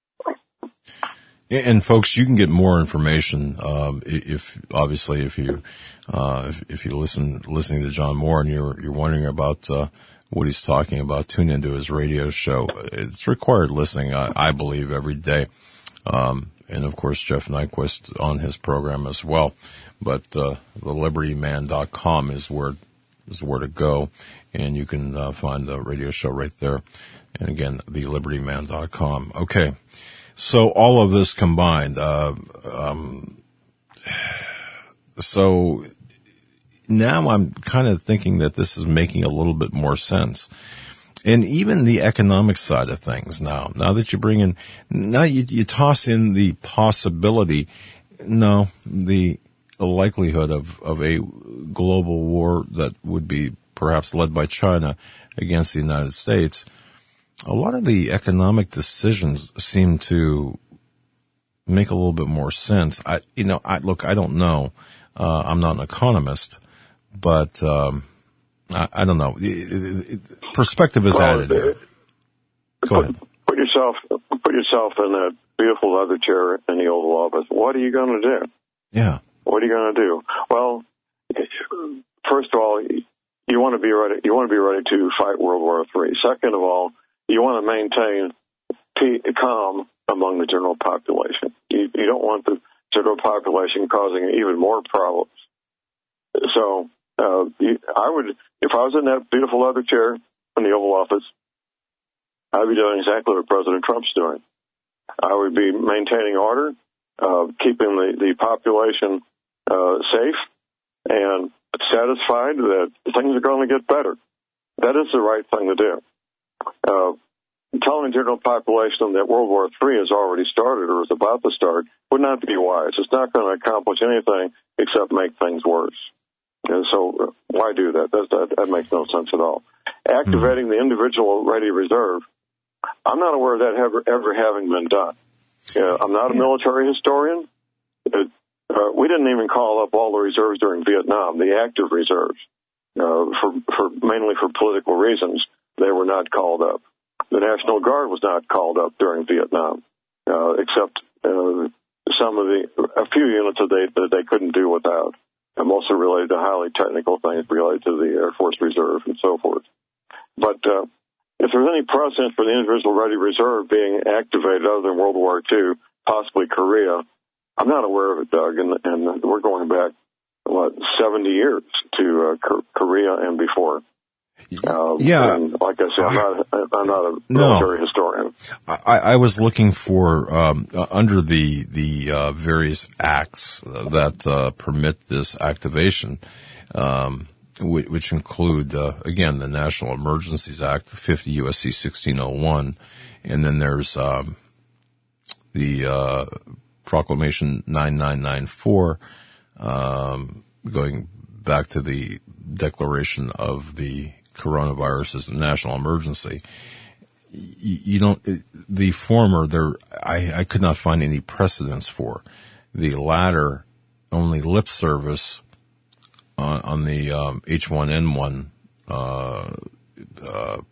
And folks, you can get more information um, if obviously if you uh, if, if you listen listening to John Moore and you're you're wondering about uh, what he's talking about, tune into his radio show. It's required listening, I, I believe, every day. Um, and of course, Jeff Nyquist on his program as well. But uh, the liberty man dot com is where is where to go, and you can uh, find the radio show right there. And again, the liberty man dot com. Okay, so all of this combined, uh, um, so now I'm kind of thinking that this is making a little bit more sense. And even the economic side of things now, now that you bring in, now you, you toss in the possibility, no, the likelihood of, of a global war that would be perhaps led by China against the United States. A lot of the economic decisions seem to make a little bit more sense. I, you know, I, look, I don't know. Uh, I'm not an economist, but, um, I, I don't know. It, it, it, perspective is well, added here. Go put, ahead. Put yourself, put yourself in that beautiful leather chair in the Oval Office. What are you going to do? Yeah. What are you going to do? Well, first of all, you want to be ready. You want to be ready to fight World War Three. Second of all, you want to maintain p- calm among the general population. You, you don't want the general population causing even more problems. So, uh, you, I would, if I was in that beautiful leather chair in the Oval Office, I'd be doing exactly what President Trump's doing. I would be maintaining order, uh, keeping the, the population uh, safe, and satisfied that things are going to get better. That is the right thing to do. Uh, telling the general population that World War Three has already started or is about to start would not be wise. It's not going to accomplish anything except make things worse. And so uh, why do that? That, that? that makes no sense at all. Activating mm. the individual ready reserve, I'm not aware of that ever, ever having been done. Uh, I'm not a military historian. It, uh, we didn't even call up all the reserves during Vietnam, the active reserves, uh, for, for mainly for political reasons. They were not called up. The National Guard was not called up during Vietnam, uh, except uh, some of the a few units that they that they couldn't do without, and mostly related to highly technical things related to the Air Force Reserve and so forth. But uh, if there's any precedent for the individual ready reserve being activated other than World War Two, possibly Korea, I'm not aware of it, Doug, and, and we're going back, what, seventy years to uh, Korea and before. Um, yeah. And like I said, I'm not, I'm not a military no. historian. I, I was looking for, um, uh, under the, the, uh, various acts that, uh, permit this activation, um, which, which include, uh, again, the National Emergencies Act, fifty U S C sixteen oh one, and then there's, um, the, uh, Proclamation nine nine nine four, um, going back to the declaration of the coronavirus as a national emergency. You, you don't, the former there, I, I could not find any precedents for. The latter, only lip service on, on the, um, H one N one, uh, uh,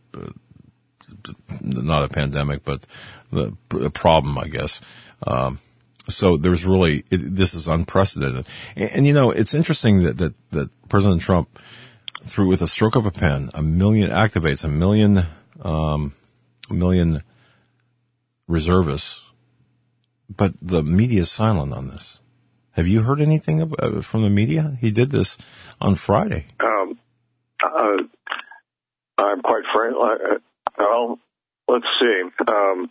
not a pandemic, but the, the problem, I guess. Um, so there's really, it, this is unprecedented. And, and, you know, it's interesting that, that, that President Trump, through with a stroke of a pen, a million activates a million, um, a million reservists, but the media is silent on this. Have you heard anything about, from the media? He did this on Friday. Um, uh, I'm quite frank. Uh, well, let's see. Um,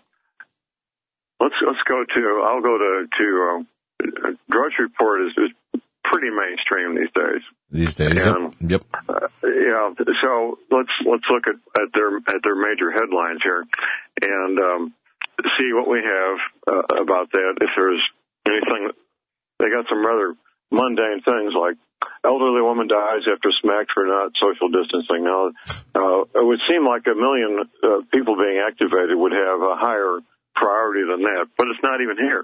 let's let's go to. I'll go to to. Um, Drudge Report is, is pretty mainstream these days. These days, and, yep. Uh, yeah. So let's let's look at, at their at their major headlines here, and um, see what we have uh, about that. If there's anything, they got some rather mundane things like elderly woman dies after smacked for not social distancing. Now, uh, it would seem like a million uh, people being activated would have a higher priority than that, but it's not even here.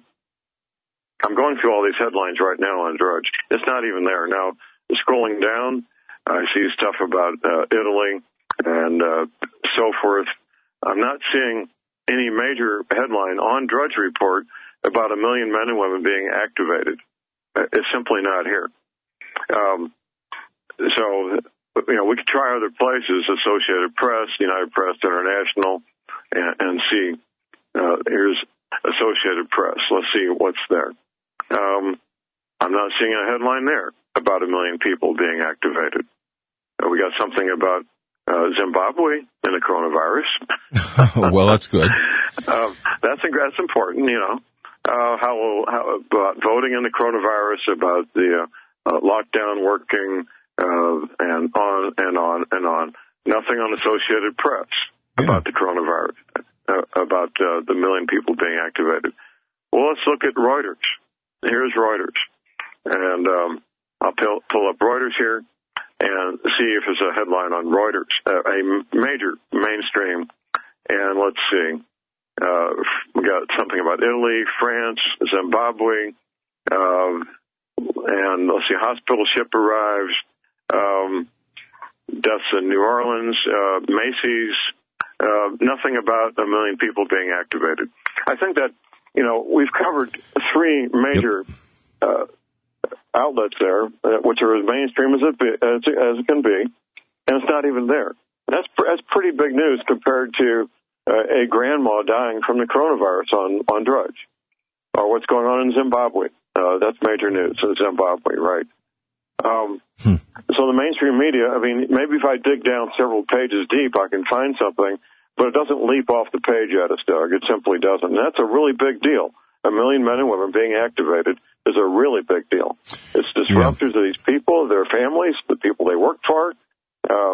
I'm going through all these headlines right now on Drudge. It's not even there. Now, scrolling down, I see stuff about uh, Italy and uh, so forth. I'm not seeing any major headline on Drudge Report about a million men and women being activated. It's simply not here. Um, so, you know, we could try other places, Associated Press, United Press International, and, and see. Uh, here's Associated Press. Let's see what's there. Um, I'm not seeing a headline there about a million people being activated. Uh, we got something about uh, Zimbabwe and the coronavirus. Well, that's good. um, that's that's important, you know. Uh, how, how about voting in the coronavirus, about the uh, uh, lockdown working, uh, and on and on and on. Nothing on Associated Press yeah. about the coronavirus, uh, about uh, the million people being activated. Well, let's look at Reuters. Here's Reuters. And um, I'll pull, pull up Reuters here and see if there's a headline on Reuters, uh, a major mainstream. And let's see. Uh, we got something about Italy, France, Zimbabwe, uh, and let's see, hospital ship arrives, um, deaths in New Orleans, uh, Macy's, uh, nothing about a million people being activated. I think that, you know, we've covered three major yep. uh, outlets there, uh, which are as mainstream as it, be, as, as it can be, and it's not even there. That's that's pretty big news compared to uh, a grandma dying from the coronavirus on, on Drudge, or what's going on in Zimbabwe. Uh, that's major news in Zimbabwe, right? Um, hmm. So the mainstream media, I mean, maybe if I dig down several pages deep, I can find something, but it doesn't leap off the page at us, Doug. It simply doesn't. And that's a really big deal. A million men and women being activated is a really big deal. It's disruptors yeah. of these people, their families, the people they work for. Um,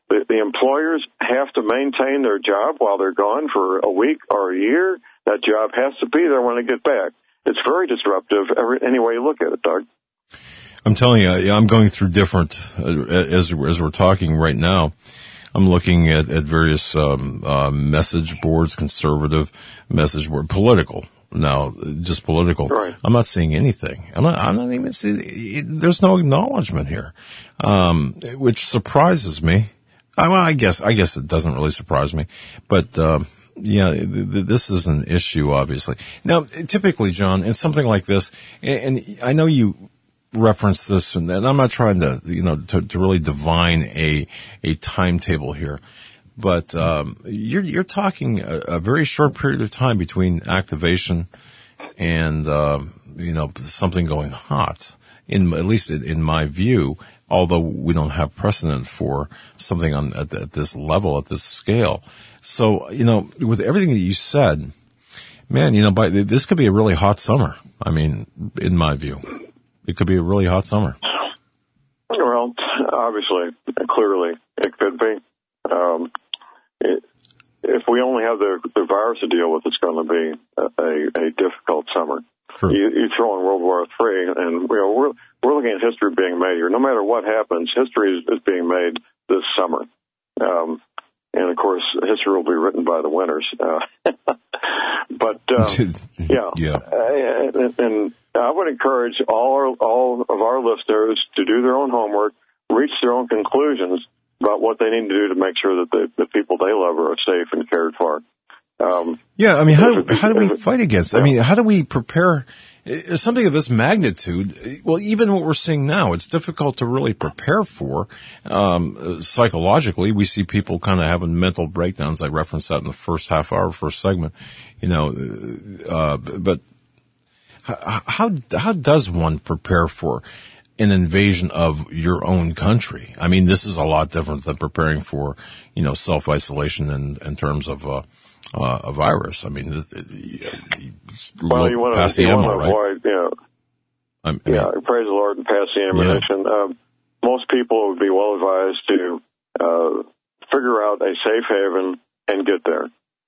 the, the employers have to maintain their job while they're gone for a week or a year. That job has to be there when they get back. It's very disruptive every, any way you look at it, Doug. I'm telling you, I'm going through different, uh, as, as we're talking right now, I'm looking at, at various um, uh, message boards, conservative message board, political. Now, just political. Right. I'm not seeing anything. I'm not, I'm not even seeing, there's no acknowledgement here, um, which surprises me. I, well, I guess, I guess it doesn't really surprise me, but, um, yeah, th- th- this is an issue, obviously. Now, typically, John, in something like this, and, and I know you reference this, and, and I'm not trying to, you know, to, to really divine a, a timetable here. But um, you're you're talking a, a very short period of time between activation and uh, you know something going hot. In at least in, in my view, although we don't have precedent for something on at, at this level, at this scale. So you know, with everything that you said, man, you know, by this could be a really hot summer. I mean, in my view, it could be a really hot summer. Well, obviously, clearly, it could be. Um, it, if we only have the, the virus to deal with, it's going to be a, a, a difficult summer. True. You, you throw in World War Three, and you know, we're we're looking at history being made here. No matter what happens, history is, is being made this summer. Um, and of course, history will be written by the winners. Uh, but um, yeah, yeah. Uh, and, and I would encourage all our, all of our listeners to do their own homework, reach their own conclusions about what they need to do to make sure that the, the people they love are safe and cared for. Um, yeah, I mean, how do, how do we fight against it? I mean, how do we prepare something of this magnitude? Well, even what we're seeing now, it's difficult to really prepare for. Um, psychologically, we see people kind of having mental breakdowns. I referenced that in the first half hour, first segment, you know, uh, but how, how, how does one prepare for an invasion of your own country? I mean, this is a lot different than preparing for, you know, self-isolation in, in terms of, uh, uh, a virus. I mean, it, it, well, you want to, you ammo, want to right? avoid, you know, I mean, yeah, praise the Lord and pass the ammunition. Yeah. Um, most people would be well advised to, uh, figure out a safe haven and get there.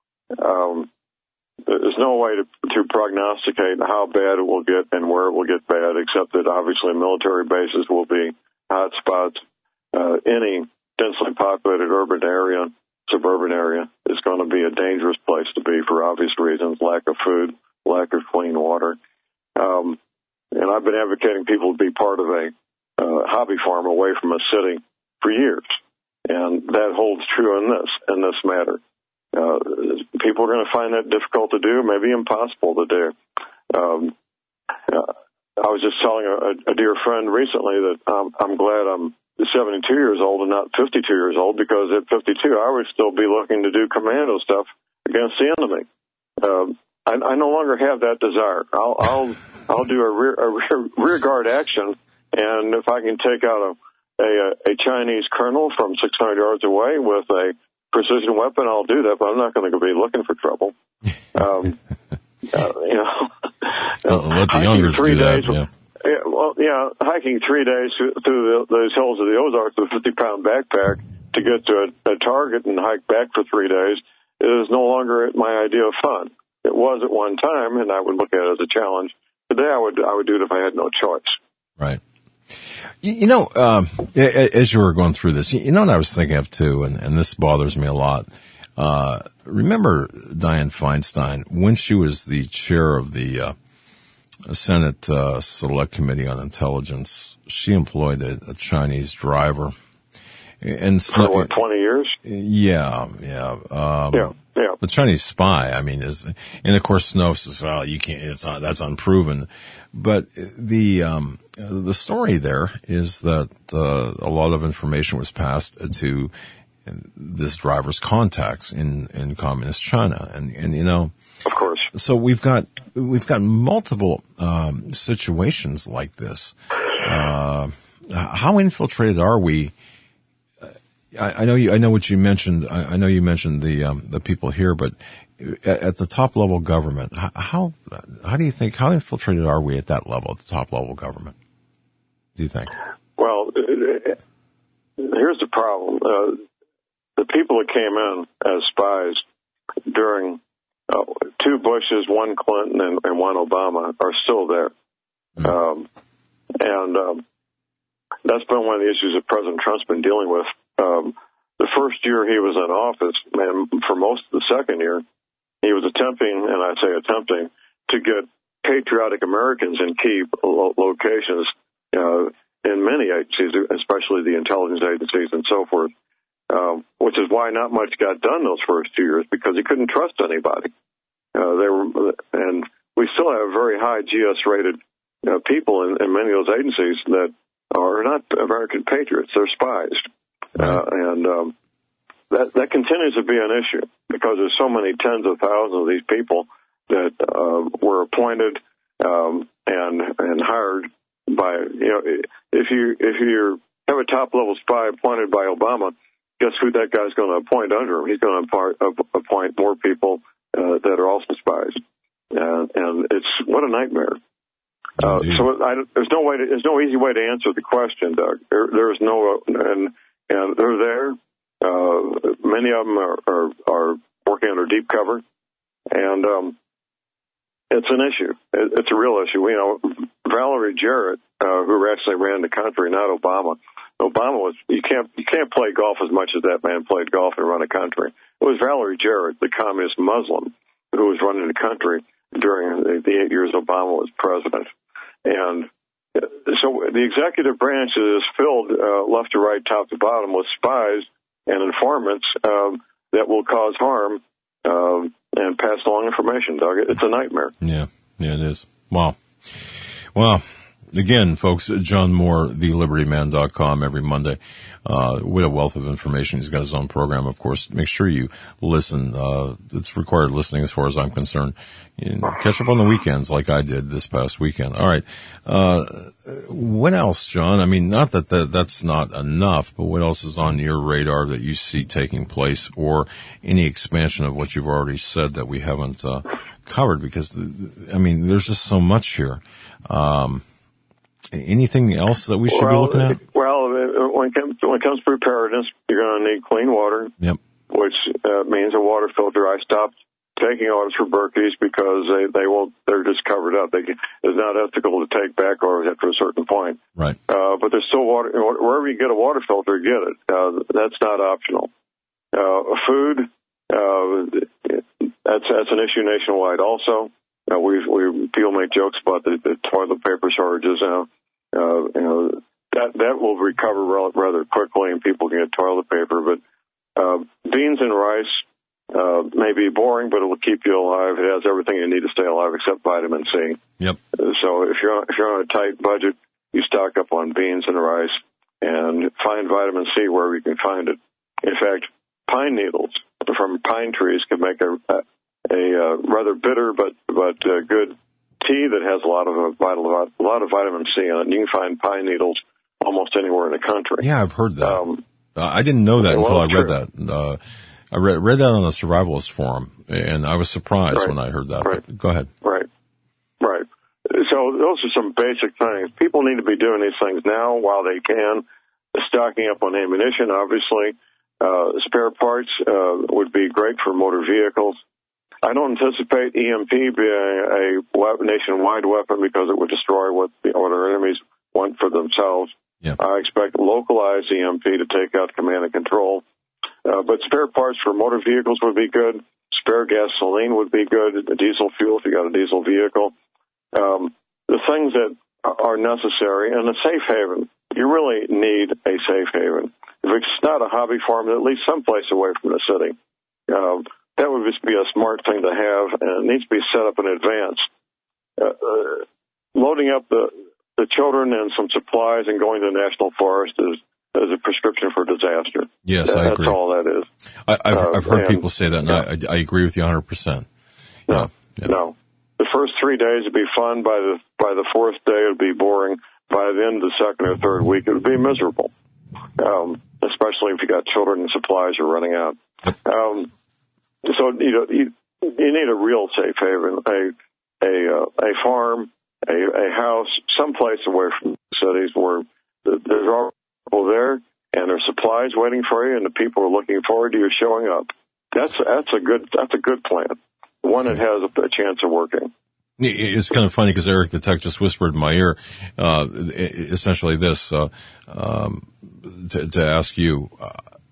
Um, There's no way to, to prognosticate how bad it will get and where it will get bad, except that obviously military bases will be hot spots. Uh, any densely populated urban area, suburban area, is going to be a dangerous place to be for obvious reasons: lack of food, lack of clean water. Um, and I've been advocating people to be part of a uh, hobby farm away from a city for years, and that holds true in this in this matter. Uh, people are going to find that difficult to do, maybe impossible to do. Um, uh, I was just telling a, a dear friend recently that um, I'm glad I'm seventy-two years old and not fifty-two years old, because at fifty-two I would still be looking to do commando stuff against the enemy. Um, I, I no longer have that desire. I'll I'll, I'll do a rear, a rear, rear guard action, and if I can take out a, a, a Chinese colonel from six hundred yards away with a precision weapon, I'll do that, but I'm not going to be looking for trouble. Um, uh, you know, well, let the youngers three do that, days, yeah. yeah. Well, yeah, hiking three days through the, those hills of the Ozarks with a fifty-pound backpack to get to a, a target and hike back for three days is no longer my idea of fun. It was at one time, and I would look at it as a challenge. Today, I would I would do it if I had no choice. Right. You, you know, um, as you were going through this, you know what I was thinking of too, and, and this bothers me a lot. Uh, remember Dianne Feinstein, when she was the chair of the uh, Senate uh, Select Committee on Intelligence, she employed a, a Chinese driver. And for what, twenty years? Yeah, yeah. Um, yeah, yeah. The Chinese spy, I mean, is, and of course Snow says, well, you can't, it's not, that's unproven. But the, um, the story there is that, uh, a lot of information was passed to this driver's contacts in, in communist China. And, and, you know, of course. So we've got, we've got multiple, um, situations like this. Uh, how infiltrated are we? I, I know you, I know what you mentioned. I, I know you mentioned the, um, the people here, but at, at the top level government, how, how do you think, how infiltrated are we at that level, at the top level government? Do you think? Well, here's the problem. Uh, the people that came in as spies during uh, two Bushes, one Clinton, and, and one Obama are still there. Mm-hmm. Um, and um, that's been one of the issues that President Trump's been dealing with. Um, the first year he was in office, and for most of the second year, he was attempting, and I say attempting, to get patriotic Americans in key lo- locations uh, in many agencies, especially the intelligence agencies and so forth, um, which is why not much got done those first two years, because he couldn't trust anybody. Uh, they were, and we still have very high G S-rated uh, people in, in many of those agencies that are not American patriots; they're spies, uh, and um, that that continues to be an issue because there's so many tens of thousands of these people that uh, were appointed um, and and hired by, you know, if you if you have a top level spy appointed by Obama, guess who that guy's going to appoint under him? He's going to appoint more people uh, that are also spies, uh, and it's what a nightmare. Uh, so I, there's no way to, there's no easy way to answer the question, Doug. There, there's no and and they're there. Uh, many of them are, are are working under deep cover, and um, it's an issue. It, it's a real issue. You know, Valerie Jarrett, uh, who actually ran the country, not Obama. Obama was you can't you can't play golf as much as that man played golf and run a country. It was Valerie Jarrett, the communist Muslim, who was running the country during the, the eight years Obama was president. And so the executive branch is filled uh, left to right, top to bottom, with spies and informants um, that will cause harm um, and pass along information, Doug. It's a nightmare. Yeah, yeah, it is. Wow. Well, again, folks, John Moore, the liberty man dot com, every Monday, uh, with a wealth of information. He's got his own program, of course. Make sure you listen. Uh, it's required listening as far as I'm concerned. And catch up on the weekends like I did this past weekend. All right. Uh, what else, John? I mean, not that, that that's not enough, but what else is on your radar that you see taking place, or any expansion of what you've already said that we haven't uh, covered? Because, I mean, there's just so much here. Um, anything else that we should well, be looking at? Well, when it comes, when it comes to preparedness, you're going to need clean water. Yep. Which uh, means a water filter. I stopped taking orders for Berkey's because they, they will, they're just covered up. They, it's not ethical to take back orders after a certain point. Right. Uh, but there's still water, wherever you get a water filter, get it. Uh, that's not optional. Uh, food, uh, that's, that's an issue nationwide also. Uh, we, we, people make jokes about the, the toilet paper shortages now. Uh, you know, that, that will recover rather quickly and people can get toilet paper, but, uh, beans and rice, Uh, may be boring, but it will keep you alive. It has everything you need to stay alive except vitamin C. Yep. Uh, so if you're on, if you're on a tight budget, you stock up on beans and rice and find vitamin C wherever you can find it. In fact, pine needles from pine trees can make a a, a uh, rather bitter but but uh, good tea that has a lot of uh, vital a lot of vitamin C in it. You can find pine needles almost anywhere in the country. Yeah, I've heard that. Um, uh, I didn't know that until well, I read true. that. Uh, I read, read that on the Survivalist Forum, and I was surprised right. when I heard that. Right. But go ahead. Right. Right. So those are some basic things. People need to be doing these things now while they can. Stocking up on ammunition, obviously. Uh, spare parts uh, would be great for motor vehicles. I don't anticipate E M P being a weapon, nationwide weapon because it would destroy what, what our enemies want for themselves. Yeah. I expect localized E M P to take out command and control. Uh, but spare parts for motor vehicles would be good. Spare gasoline would be good. Diesel fuel if you got a diesel vehicle. Um, the things that are necessary, and a safe haven. You really need a safe haven. If it's not a hobby farm, at least someplace away from the city. Um, that would just be a smart thing to have, and it needs to be set up in advance. Uh, uh, loading up the, the children and some supplies and going to the national forest is as a prescription for disaster. Yes, that, I agree. That's all that is. I, I've, uh, I've heard and, people say that, and yeah. I, I agree with you one hundred percent. No, yeah. no. The first three days would be fun. By the by the fourth day, it would be boring. By the end of the second or third week, it would be miserable, um, especially if you got children and supplies are running out. Um, so you know, you, you need a real safe haven, a a uh, a farm, a, a house, someplace away from cities where there's all people there, and there's supplies waiting for you, and the people are looking forward to you showing up. That's that's a good that's a good plan, one that has a, a chance of working. It's kind of funny because Eric the Tech just whispered in my ear, uh, essentially this, uh, um, to, to ask you, uh,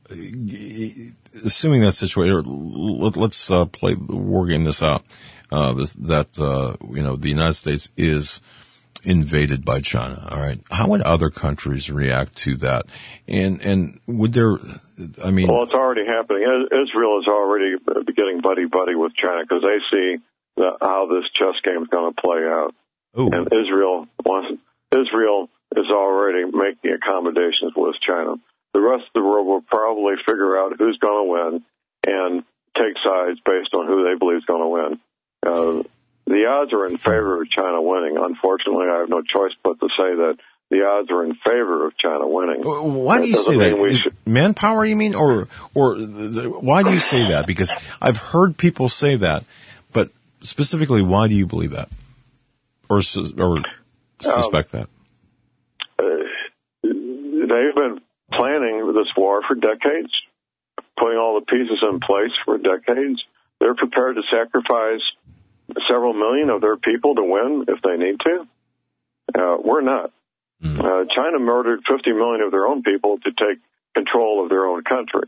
assuming that situation, let, let's, uh, play, war game this out, uh, this, that, uh, you know, the United States is invaded by China, all right? How would other countries react to that? And, and would there, I mean. Well, it's already happening. Israel is already getting buddy-buddy with China because they see The, how this chess game is going to play out. Ooh. And Israel wants, Israel is already making accommodations with China. The rest of the world will probably figure out who's going to win and take sides based on who they believe is going to win. Uh, the odds are in favor of China winning. Unfortunately, I have no choice but to say that the odds are in favor of China winning. Why do you say that? Is manpower, you mean? Or, or why do you say that? Because I've heard people say that, but specifically, why do you believe that, or or suspect um, that? Uh, they've been planning this war for decades, putting all the pieces in place for decades. They're prepared to sacrifice several million of their people to win if they need to. Uh, we're not. Mm. Uh, China murdered fifty million of their own people to take control of their own country.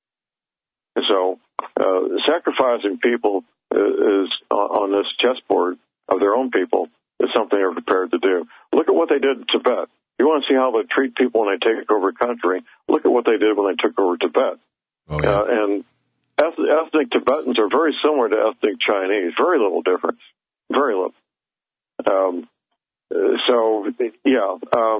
So, uh, sacrificing people is on this chessboard of their own people is something they're prepared to do. Look at what they did in Tibet. You want to see how they treat people when they take over a country? Look at what they did when they took over Tibet. Oh, yeah. uh, and ethnic Tibetans are very similar to ethnic Chinese. Very little difference. Very little. Um, so, yeah. Um,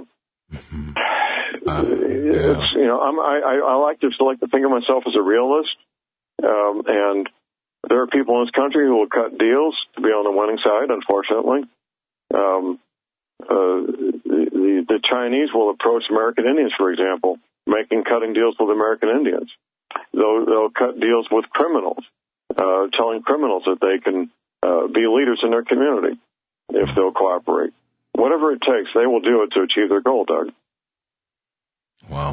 uh, yeah. It's, you know, I'm, I, I like to like to think of myself as a realist, um, and there are people in this country who will cut deals to be on the winning side, unfortunately. Um, uh, the, the Chinese will approach American Indians, for example, making cutting deals with American Indians. They'll, they'll cut deals with criminals, uh, telling criminals that they can uh, be leaders in their community if they'll cooperate. Whatever it takes, they will do it to achieve their goal, Doug. Wow.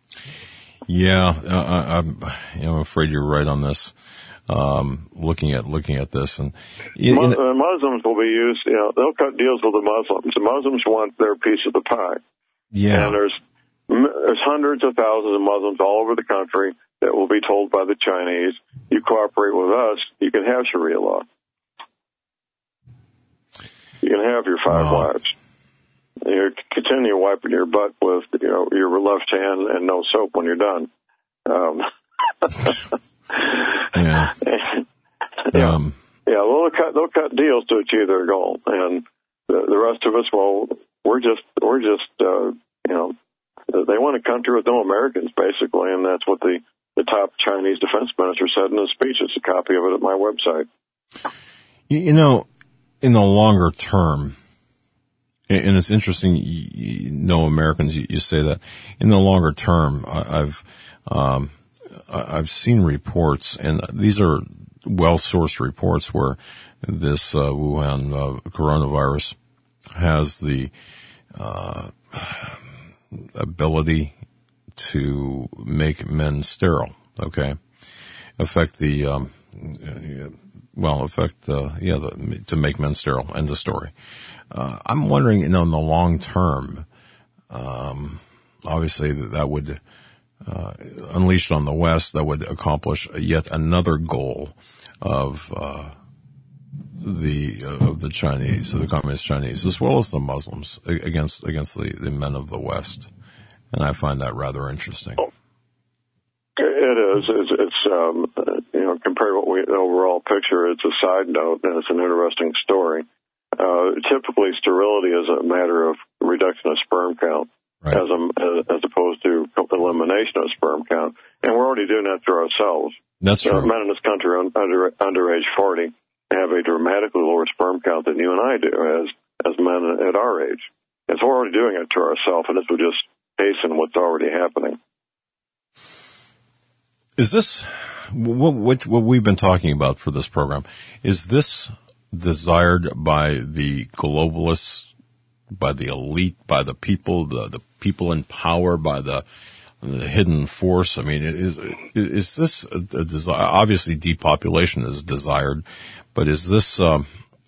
Yeah, I, I'm, I'm afraid you're right on this. Um, looking at, looking at this and you, Mus- uh, Muslims will be used, you know, they'll cut deals with the Muslims. The Muslims want their piece of the pie. Yeah. And there's, there's hundreds of thousands of Muslims all over the country that will be told by the Chinese, you cooperate with us, you can have Sharia law. You can have your five wow. wives. You continue wiping your butt with, you know, your left hand and no soap when you're done. Um, yeah. yeah. Um, yeah, well, they'll cut, they'll cut deals to achieve their goal. And the, the rest of us, well, we're just, we're just, uh, you know, they want a country with no Americans, basically, and that's what the, the top Chinese defense minister said in his speech. It's a copy of it at my website. You, you know, in the longer term, and it's interesting, you, you know, Americans, you, you say that. In the longer term, I, I've, um, I've seen reports, and these are well-sourced reports, where this uh, Wuhan uh, coronavirus has the uh, ability to make men sterile. Okay, affect the um, well, affect uh, yeah, the, to make men sterile. End of story. Uh, I'm wondering, you know, in the long term, um, obviously that, that would. Uh, unleashed on the West, that would accomplish yet another goal of uh, the uh, of the Chinese, of the Communist Chinese, as well as the Muslims against against the, the men of the West, and I find that rather interesting. It is. It's, it's um, you know, compared to what we the overall picture, it's a side note, and it's an interesting story. Uh, typically, sterility is a matter of reduction of sperm count. Right. As, a, as opposed to elimination of sperm count. And we're already doing that to ourselves. That's true. Uh, men in this country under, under age forty have a dramatically lower sperm count than you and I do as, as men at our age. And so we're already doing it to ourselves, and this will just hasten what's already happening. Is this, what, what, what we've been talking about for this program, is this desired by the globalists, by the elite, by the people, the, the people in power, by the the hidden force. I mean, is is this a, a desire? Obviously, depopulation is desired, but is this um,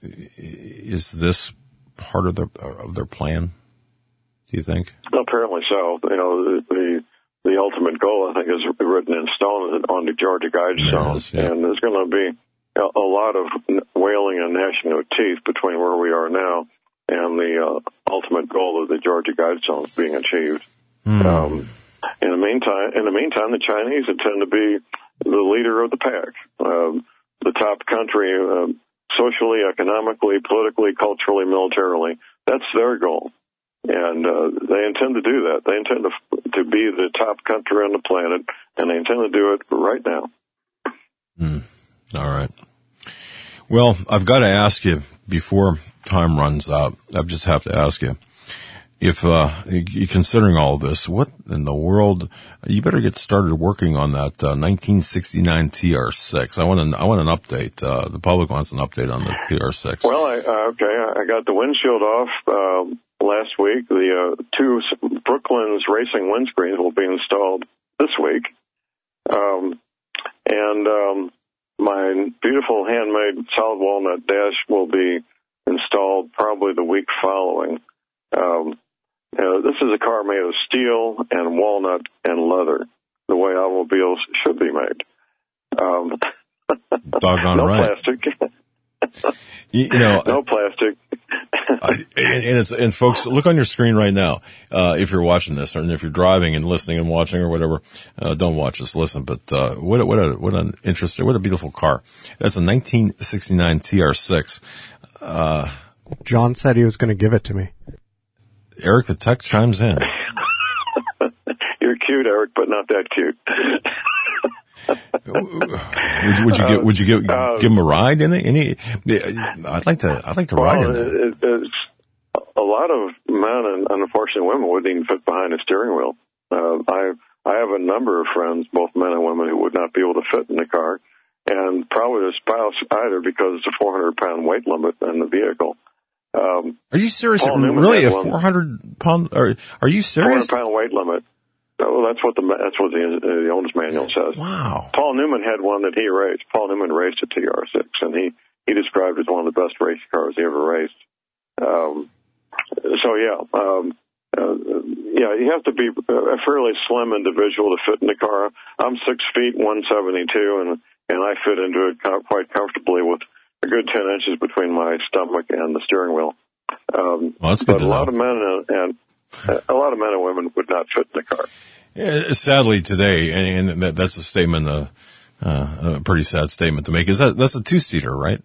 is this part of their of their plan? Do you think? Apparently so. You know, the the, the ultimate goal, I think, is written in stone on the Georgia Guidestones, yeah. And there's going to be a, a lot of wailing and gnashing of teeth between where we are now and the uh, ultimate goal of the Georgia Guidestones being achieved. Mm. Um, in the meantime, in the meantime, the Chinese intend to be the leader of the pack, um, the top country, uh, socially, economically, politically, culturally, militarily. That's their goal, and uh, they intend to do that. They intend to to be the top country on the planet, and they intend to do it right now. Mm. All right. Well, I've got to ask you before time runs out. I just have to ask you. If uh, you're considering all this, what in the world? You better get started working on that uh, nineteen sixty-nine T R six. I want an I want an update. Uh, the public wants an update on the T R six. Well, I, uh, okay, I got the windshield off uh, last week. The uh, two Brooklyn's racing windscreens will be installed this week, um, and um, my beautiful handmade solid walnut dash will be installed probably the week following. Um, Uh, this is a car made of steel and walnut and leather, the way automobiles should be made. Um, Doggone no right. plastic. you, you know, no plastic. I, and, and it's and folks, look on your screen right now. Uh, if you're watching this, or if you're driving and listening and watching or whatever, uh, don't watch this, listen. But uh, what a, what a what an interesting, what a beautiful car. That's a nineteen sixty-nine T R six. Uh, John said he was going to give it to me. Eric the Tech chimes in. You're cute, Eric, but not that cute. would, you, would you give? Would you give, uh, give him a ride in it? Any? I'd like to. I'd like to well, ride in it. it. It's a lot of men and unfortunately women wouldn't even fit behind a steering wheel. Uh, I I have a number of friends, both men and women, who would not be able to fit in the car, and probably their spouse either, because it's a four hundred pound weight limit in the vehicle. Um, are you serious? Paul Newman really, a one, four hundred pound? Are Are you serious? four hundred pound weight limit. Well, that's what the that's what the, the owner's manual says. Wow. Paul Newman had one that he raced. Paul Newman raced a T R six, and he he described it as one of the best race cars he ever raced. Um, so yeah, um, uh, yeah, you have to be a fairly slim individual to fit in the car. I'm six feet, one seventy two, and and I fit into it quite comfortably with a good ten inches between my stomach and the steering wheel. Um, well, that's good but to a lot know. of men and, and a lot of men and women would not fit in the car. Yeah, sadly today, and, and that, that's a statement, uh, uh, a pretty sad statement to make. Is that that's a two seater, right?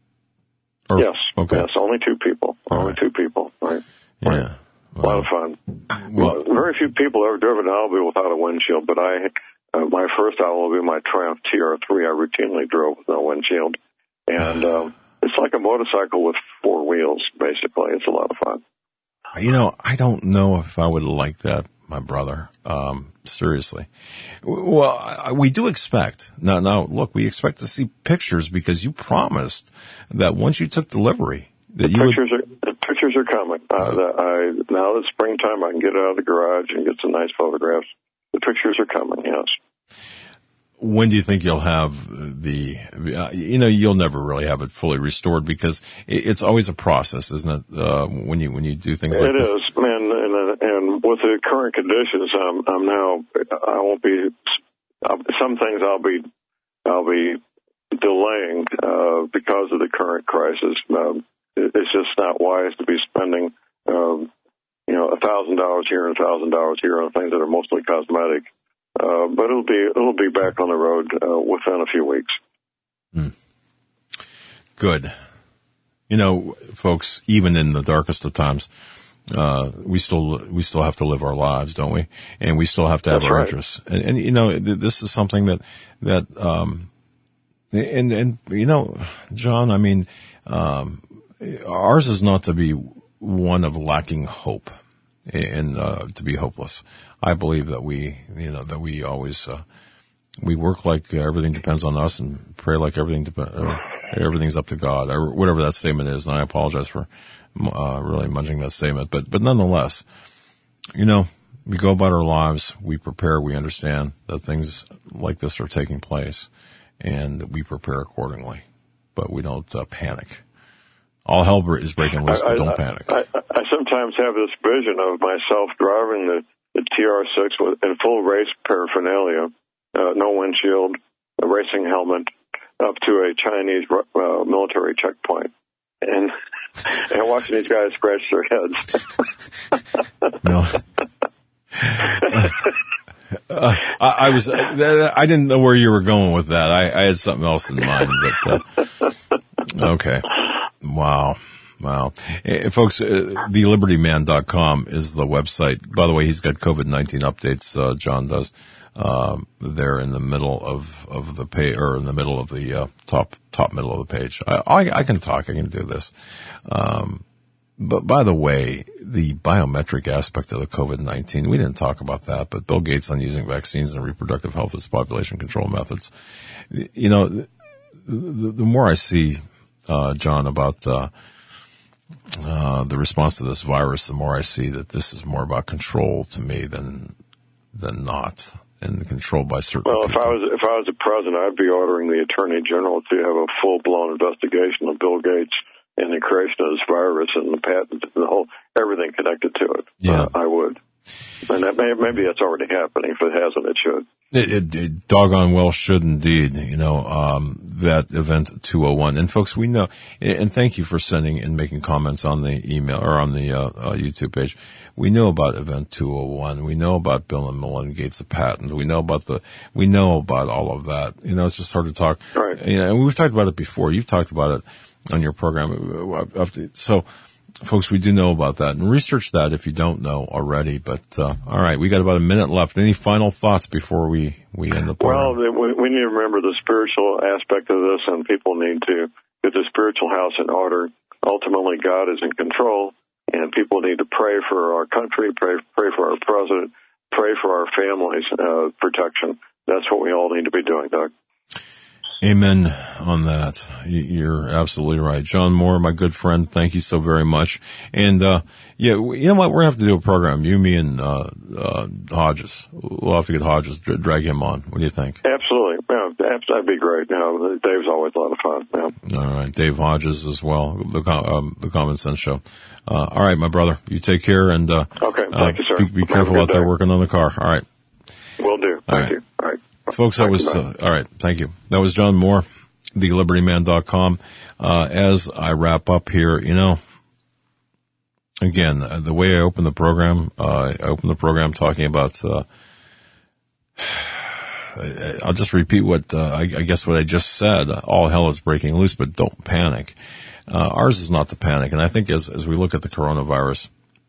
Or, yes. Okay. Yes. Only two people. All only right. two people. Right. Yeah. Right. Well, a lot of fun. Well, very few people have driven an automobile without a windshield, but I, uh, my first automobile, my Triumph T R three, I routinely drove with no windshield. And um, it's like a motorcycle with four wheels, basically. It's a lot of fun. You know, I don't know if I would like that, my brother. Um, seriously. Well, I, we do expect. Now, now, look, we expect to see pictures because you promised that once you took delivery, that the you pictures would... are the pictures are coming. Uh, the, I, now that it's springtime, I can get out of the garage and get some nice photographs. The pictures are coming, yes. When do you think you'll have the, uh, you know, you'll never really have it fully restored because it, it's always a process, isn't it? Uh, when you, when you do things like it this. It is, and, and, and with the current conditions, I'm, I'm now, I won't be, some things I'll be, I'll be delaying, uh, because of the current crisis. Um, it, it's just not wise to be spending, um, you know, a thousand dollars here and a thousand dollars here on things that are mostly cosmetic. Uh, but it'll be it'll be back on the road uh, within a few weeks. Hmm. Good. You know, folks, even in the darkest of times, uh, we still we still have to live our lives, don't we? And we still have to have That's our right. interests. And, and you know, th- this is something that that um, and and you know, John, I mean, um, ours is not to be one of lacking hope and uh, to be hopeless. I believe that we, you know, that we always, uh, we work like everything depends on us and pray like everything dep- uh, everything's up to God, or whatever that statement is. And I apologize for, uh, really munching that statement. But, but nonetheless, you know, we go about our lives, we prepare, we understand that things like this are taking place, and we prepare accordingly, but we don't uh, panic. All hell is breaking loose, but don't I, panic. I, I, I sometimes have this vision of myself driving the, the T R six with, in full race paraphernalia, uh, no windshield, a racing helmet, up to a Chinese uh, military checkpoint, and and watching these guys scratch their heads. No. Uh, uh, I, I was, uh, I didn't know where you were going with that. I, I had something else in mind, but, uh, okay. Wow. Wow. Hey, folks, uh, the liberty man dot com is the website. By the way, he's got COVID nineteen updates, uh, John does. Um, they're in the middle of, of the page, or in the middle of the, uh, top, top middle of the page. I, I, I can talk, I can do this. Um, but by the way, the biometric aspect of the COVID nineteen, we didn't talk about that, but Bill Gates on using vaccines and reproductive health as population control methods. You know, the, the, the more I see, uh, John, about, uh, uh, the response to this virus, the more I see that this is more about control to me than, than not. And controlled by certain well, people. if I was if I was the president, I'd be ordering the attorney general to have a full blown investigation of Bill Gates and the creation of this virus and the patent and the whole everything connected to it. Yeah, uh, I would. And that may, maybe that's already happening. If it hasn't, it should. It, it, it doggone well should indeed. You know, um, that event two oh one. And folks, we know, and thank you for sending and making comments on the email or on the uh, uh, YouTube page. We know about event two oh one. We know about Bill and Melinda Gates, the patent. We know about the, we know about all of that. You know, it's just hard to talk. Right. You know, and we've talked about it before. You've talked about it on your program. So, folks, we do know about that, and research that if you don't know already. But uh, all right, we got about a minute left. Any final thoughts before we, we end the program? Well, we, we need to remember the spiritual aspect of this, and people need to get the spiritual house in order. Ultimately, God is in control, and people need to pray for our country, pray pray for our president, pray for our families' uh, protection. That's what we all need to be doing, Doug. Amen on that. You're absolutely right. John Moore, my good friend, thank you so very much. And, uh, yeah, you know what? We're going to have to do a program. You, me, and, uh, uh, Hodges. We'll have to get Hodges, drag him on. What do you think? Absolutely. Yeah, that'd be great. You know, Dave's always a lot of fun. Yeah. All right. Dave Hodges as well. The, um, the Common Sense Show. Uh, all right, my brother. You take care and, uh, okay. Thank uh, you, sir. Be, be careful out there working on the car. All right. Will do. Thank all right. you. All right. Folks, that was, uh, all right. Thank you. That was John Moore, the liberty man dot com. Uh, as I wrap up here, you know, again, uh, the way I opened the program, uh, I opened the program talking about, uh, I'll just repeat what, uh, I, I guess what I just said. All hell is breaking loose, but don't panic. Uh, ours is not to panic. And I think as, as we look at the coronavirus,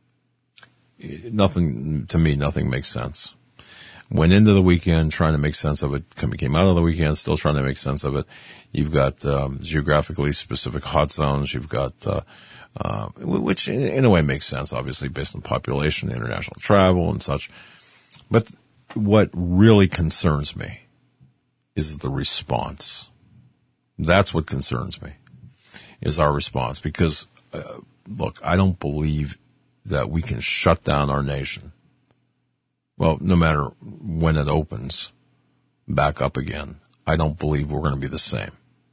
nothing, to me, nothing makes sense. Went into the weekend trying to make sense of it. Came out of the weekend still trying to make sense of it. You've got um, geographically specific hot zones. You've got, uh, uh, which in a way makes sense, obviously, based on population, international travel and such. But what really concerns me is the response. That's what concerns me, is our response. Because, uh, look, I don't believe that we can shut down our nation. Well, no matter when it opens back up again, I don't believe we're going to be the same.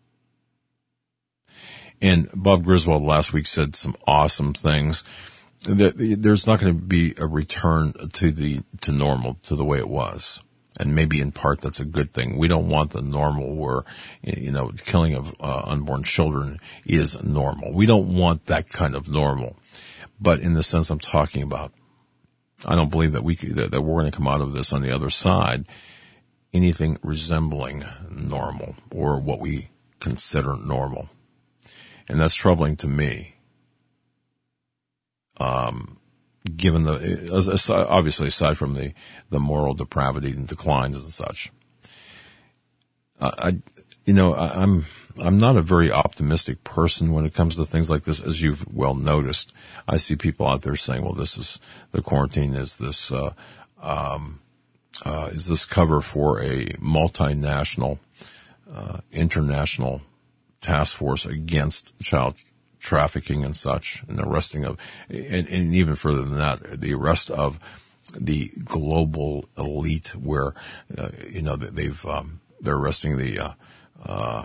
And Bob Griswold last week said some awesome things. There's not going to be a return to the, to normal, to the way it was. And maybe in part that's a good thing. We don't want the normal where, you know, killing of uh, unborn children is normal. We don't want that kind of normal. But in the sense I'm talking about, I don't believe that we that, that we're going to come out of this on the other side anything resembling normal or what we consider normal, and that's troubling to me. Um, given the obviously aside from the the moral depravity and declines and such, uh, I you know I, I'm. I'm not a very optimistic person when it comes to things like this, as you've well noticed. I see people out there saying, well, this is, the quarantine is this, uh, um, uh, is this cover for a multinational, uh, international task force against child trafficking and such, and arresting of, and, and even further than that, the arrest of, the global elite where, uh, you know, they've, um, they're arresting the, uh, uh,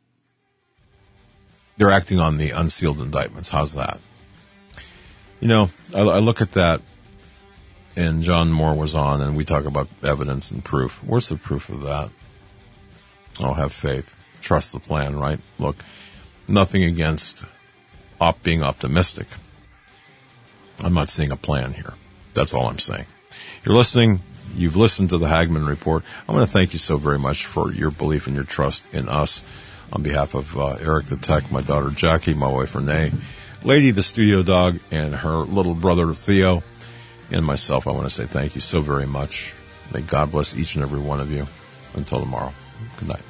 they're acting on the unsealed indictments. How's that? You know, I, I look at that, and John Moore was on, and we talk about evidence and proof. Where's the proof of that? Oh, have faith. Trust the plan, right? Look, nothing against op being optimistic. I'm not seeing a plan here. That's all I'm saying. You're listening. You've listened to the Hagmann Report. I want to thank you so very much for your belief and your trust in us. On behalf of uh, Eric the Tech, my daughter Jackie, my wife Renee, Lady the studio dog, and her little brother Theo, and myself, I want to say thank you so very much. May God bless each and every one of you. Until tomorrow, good night.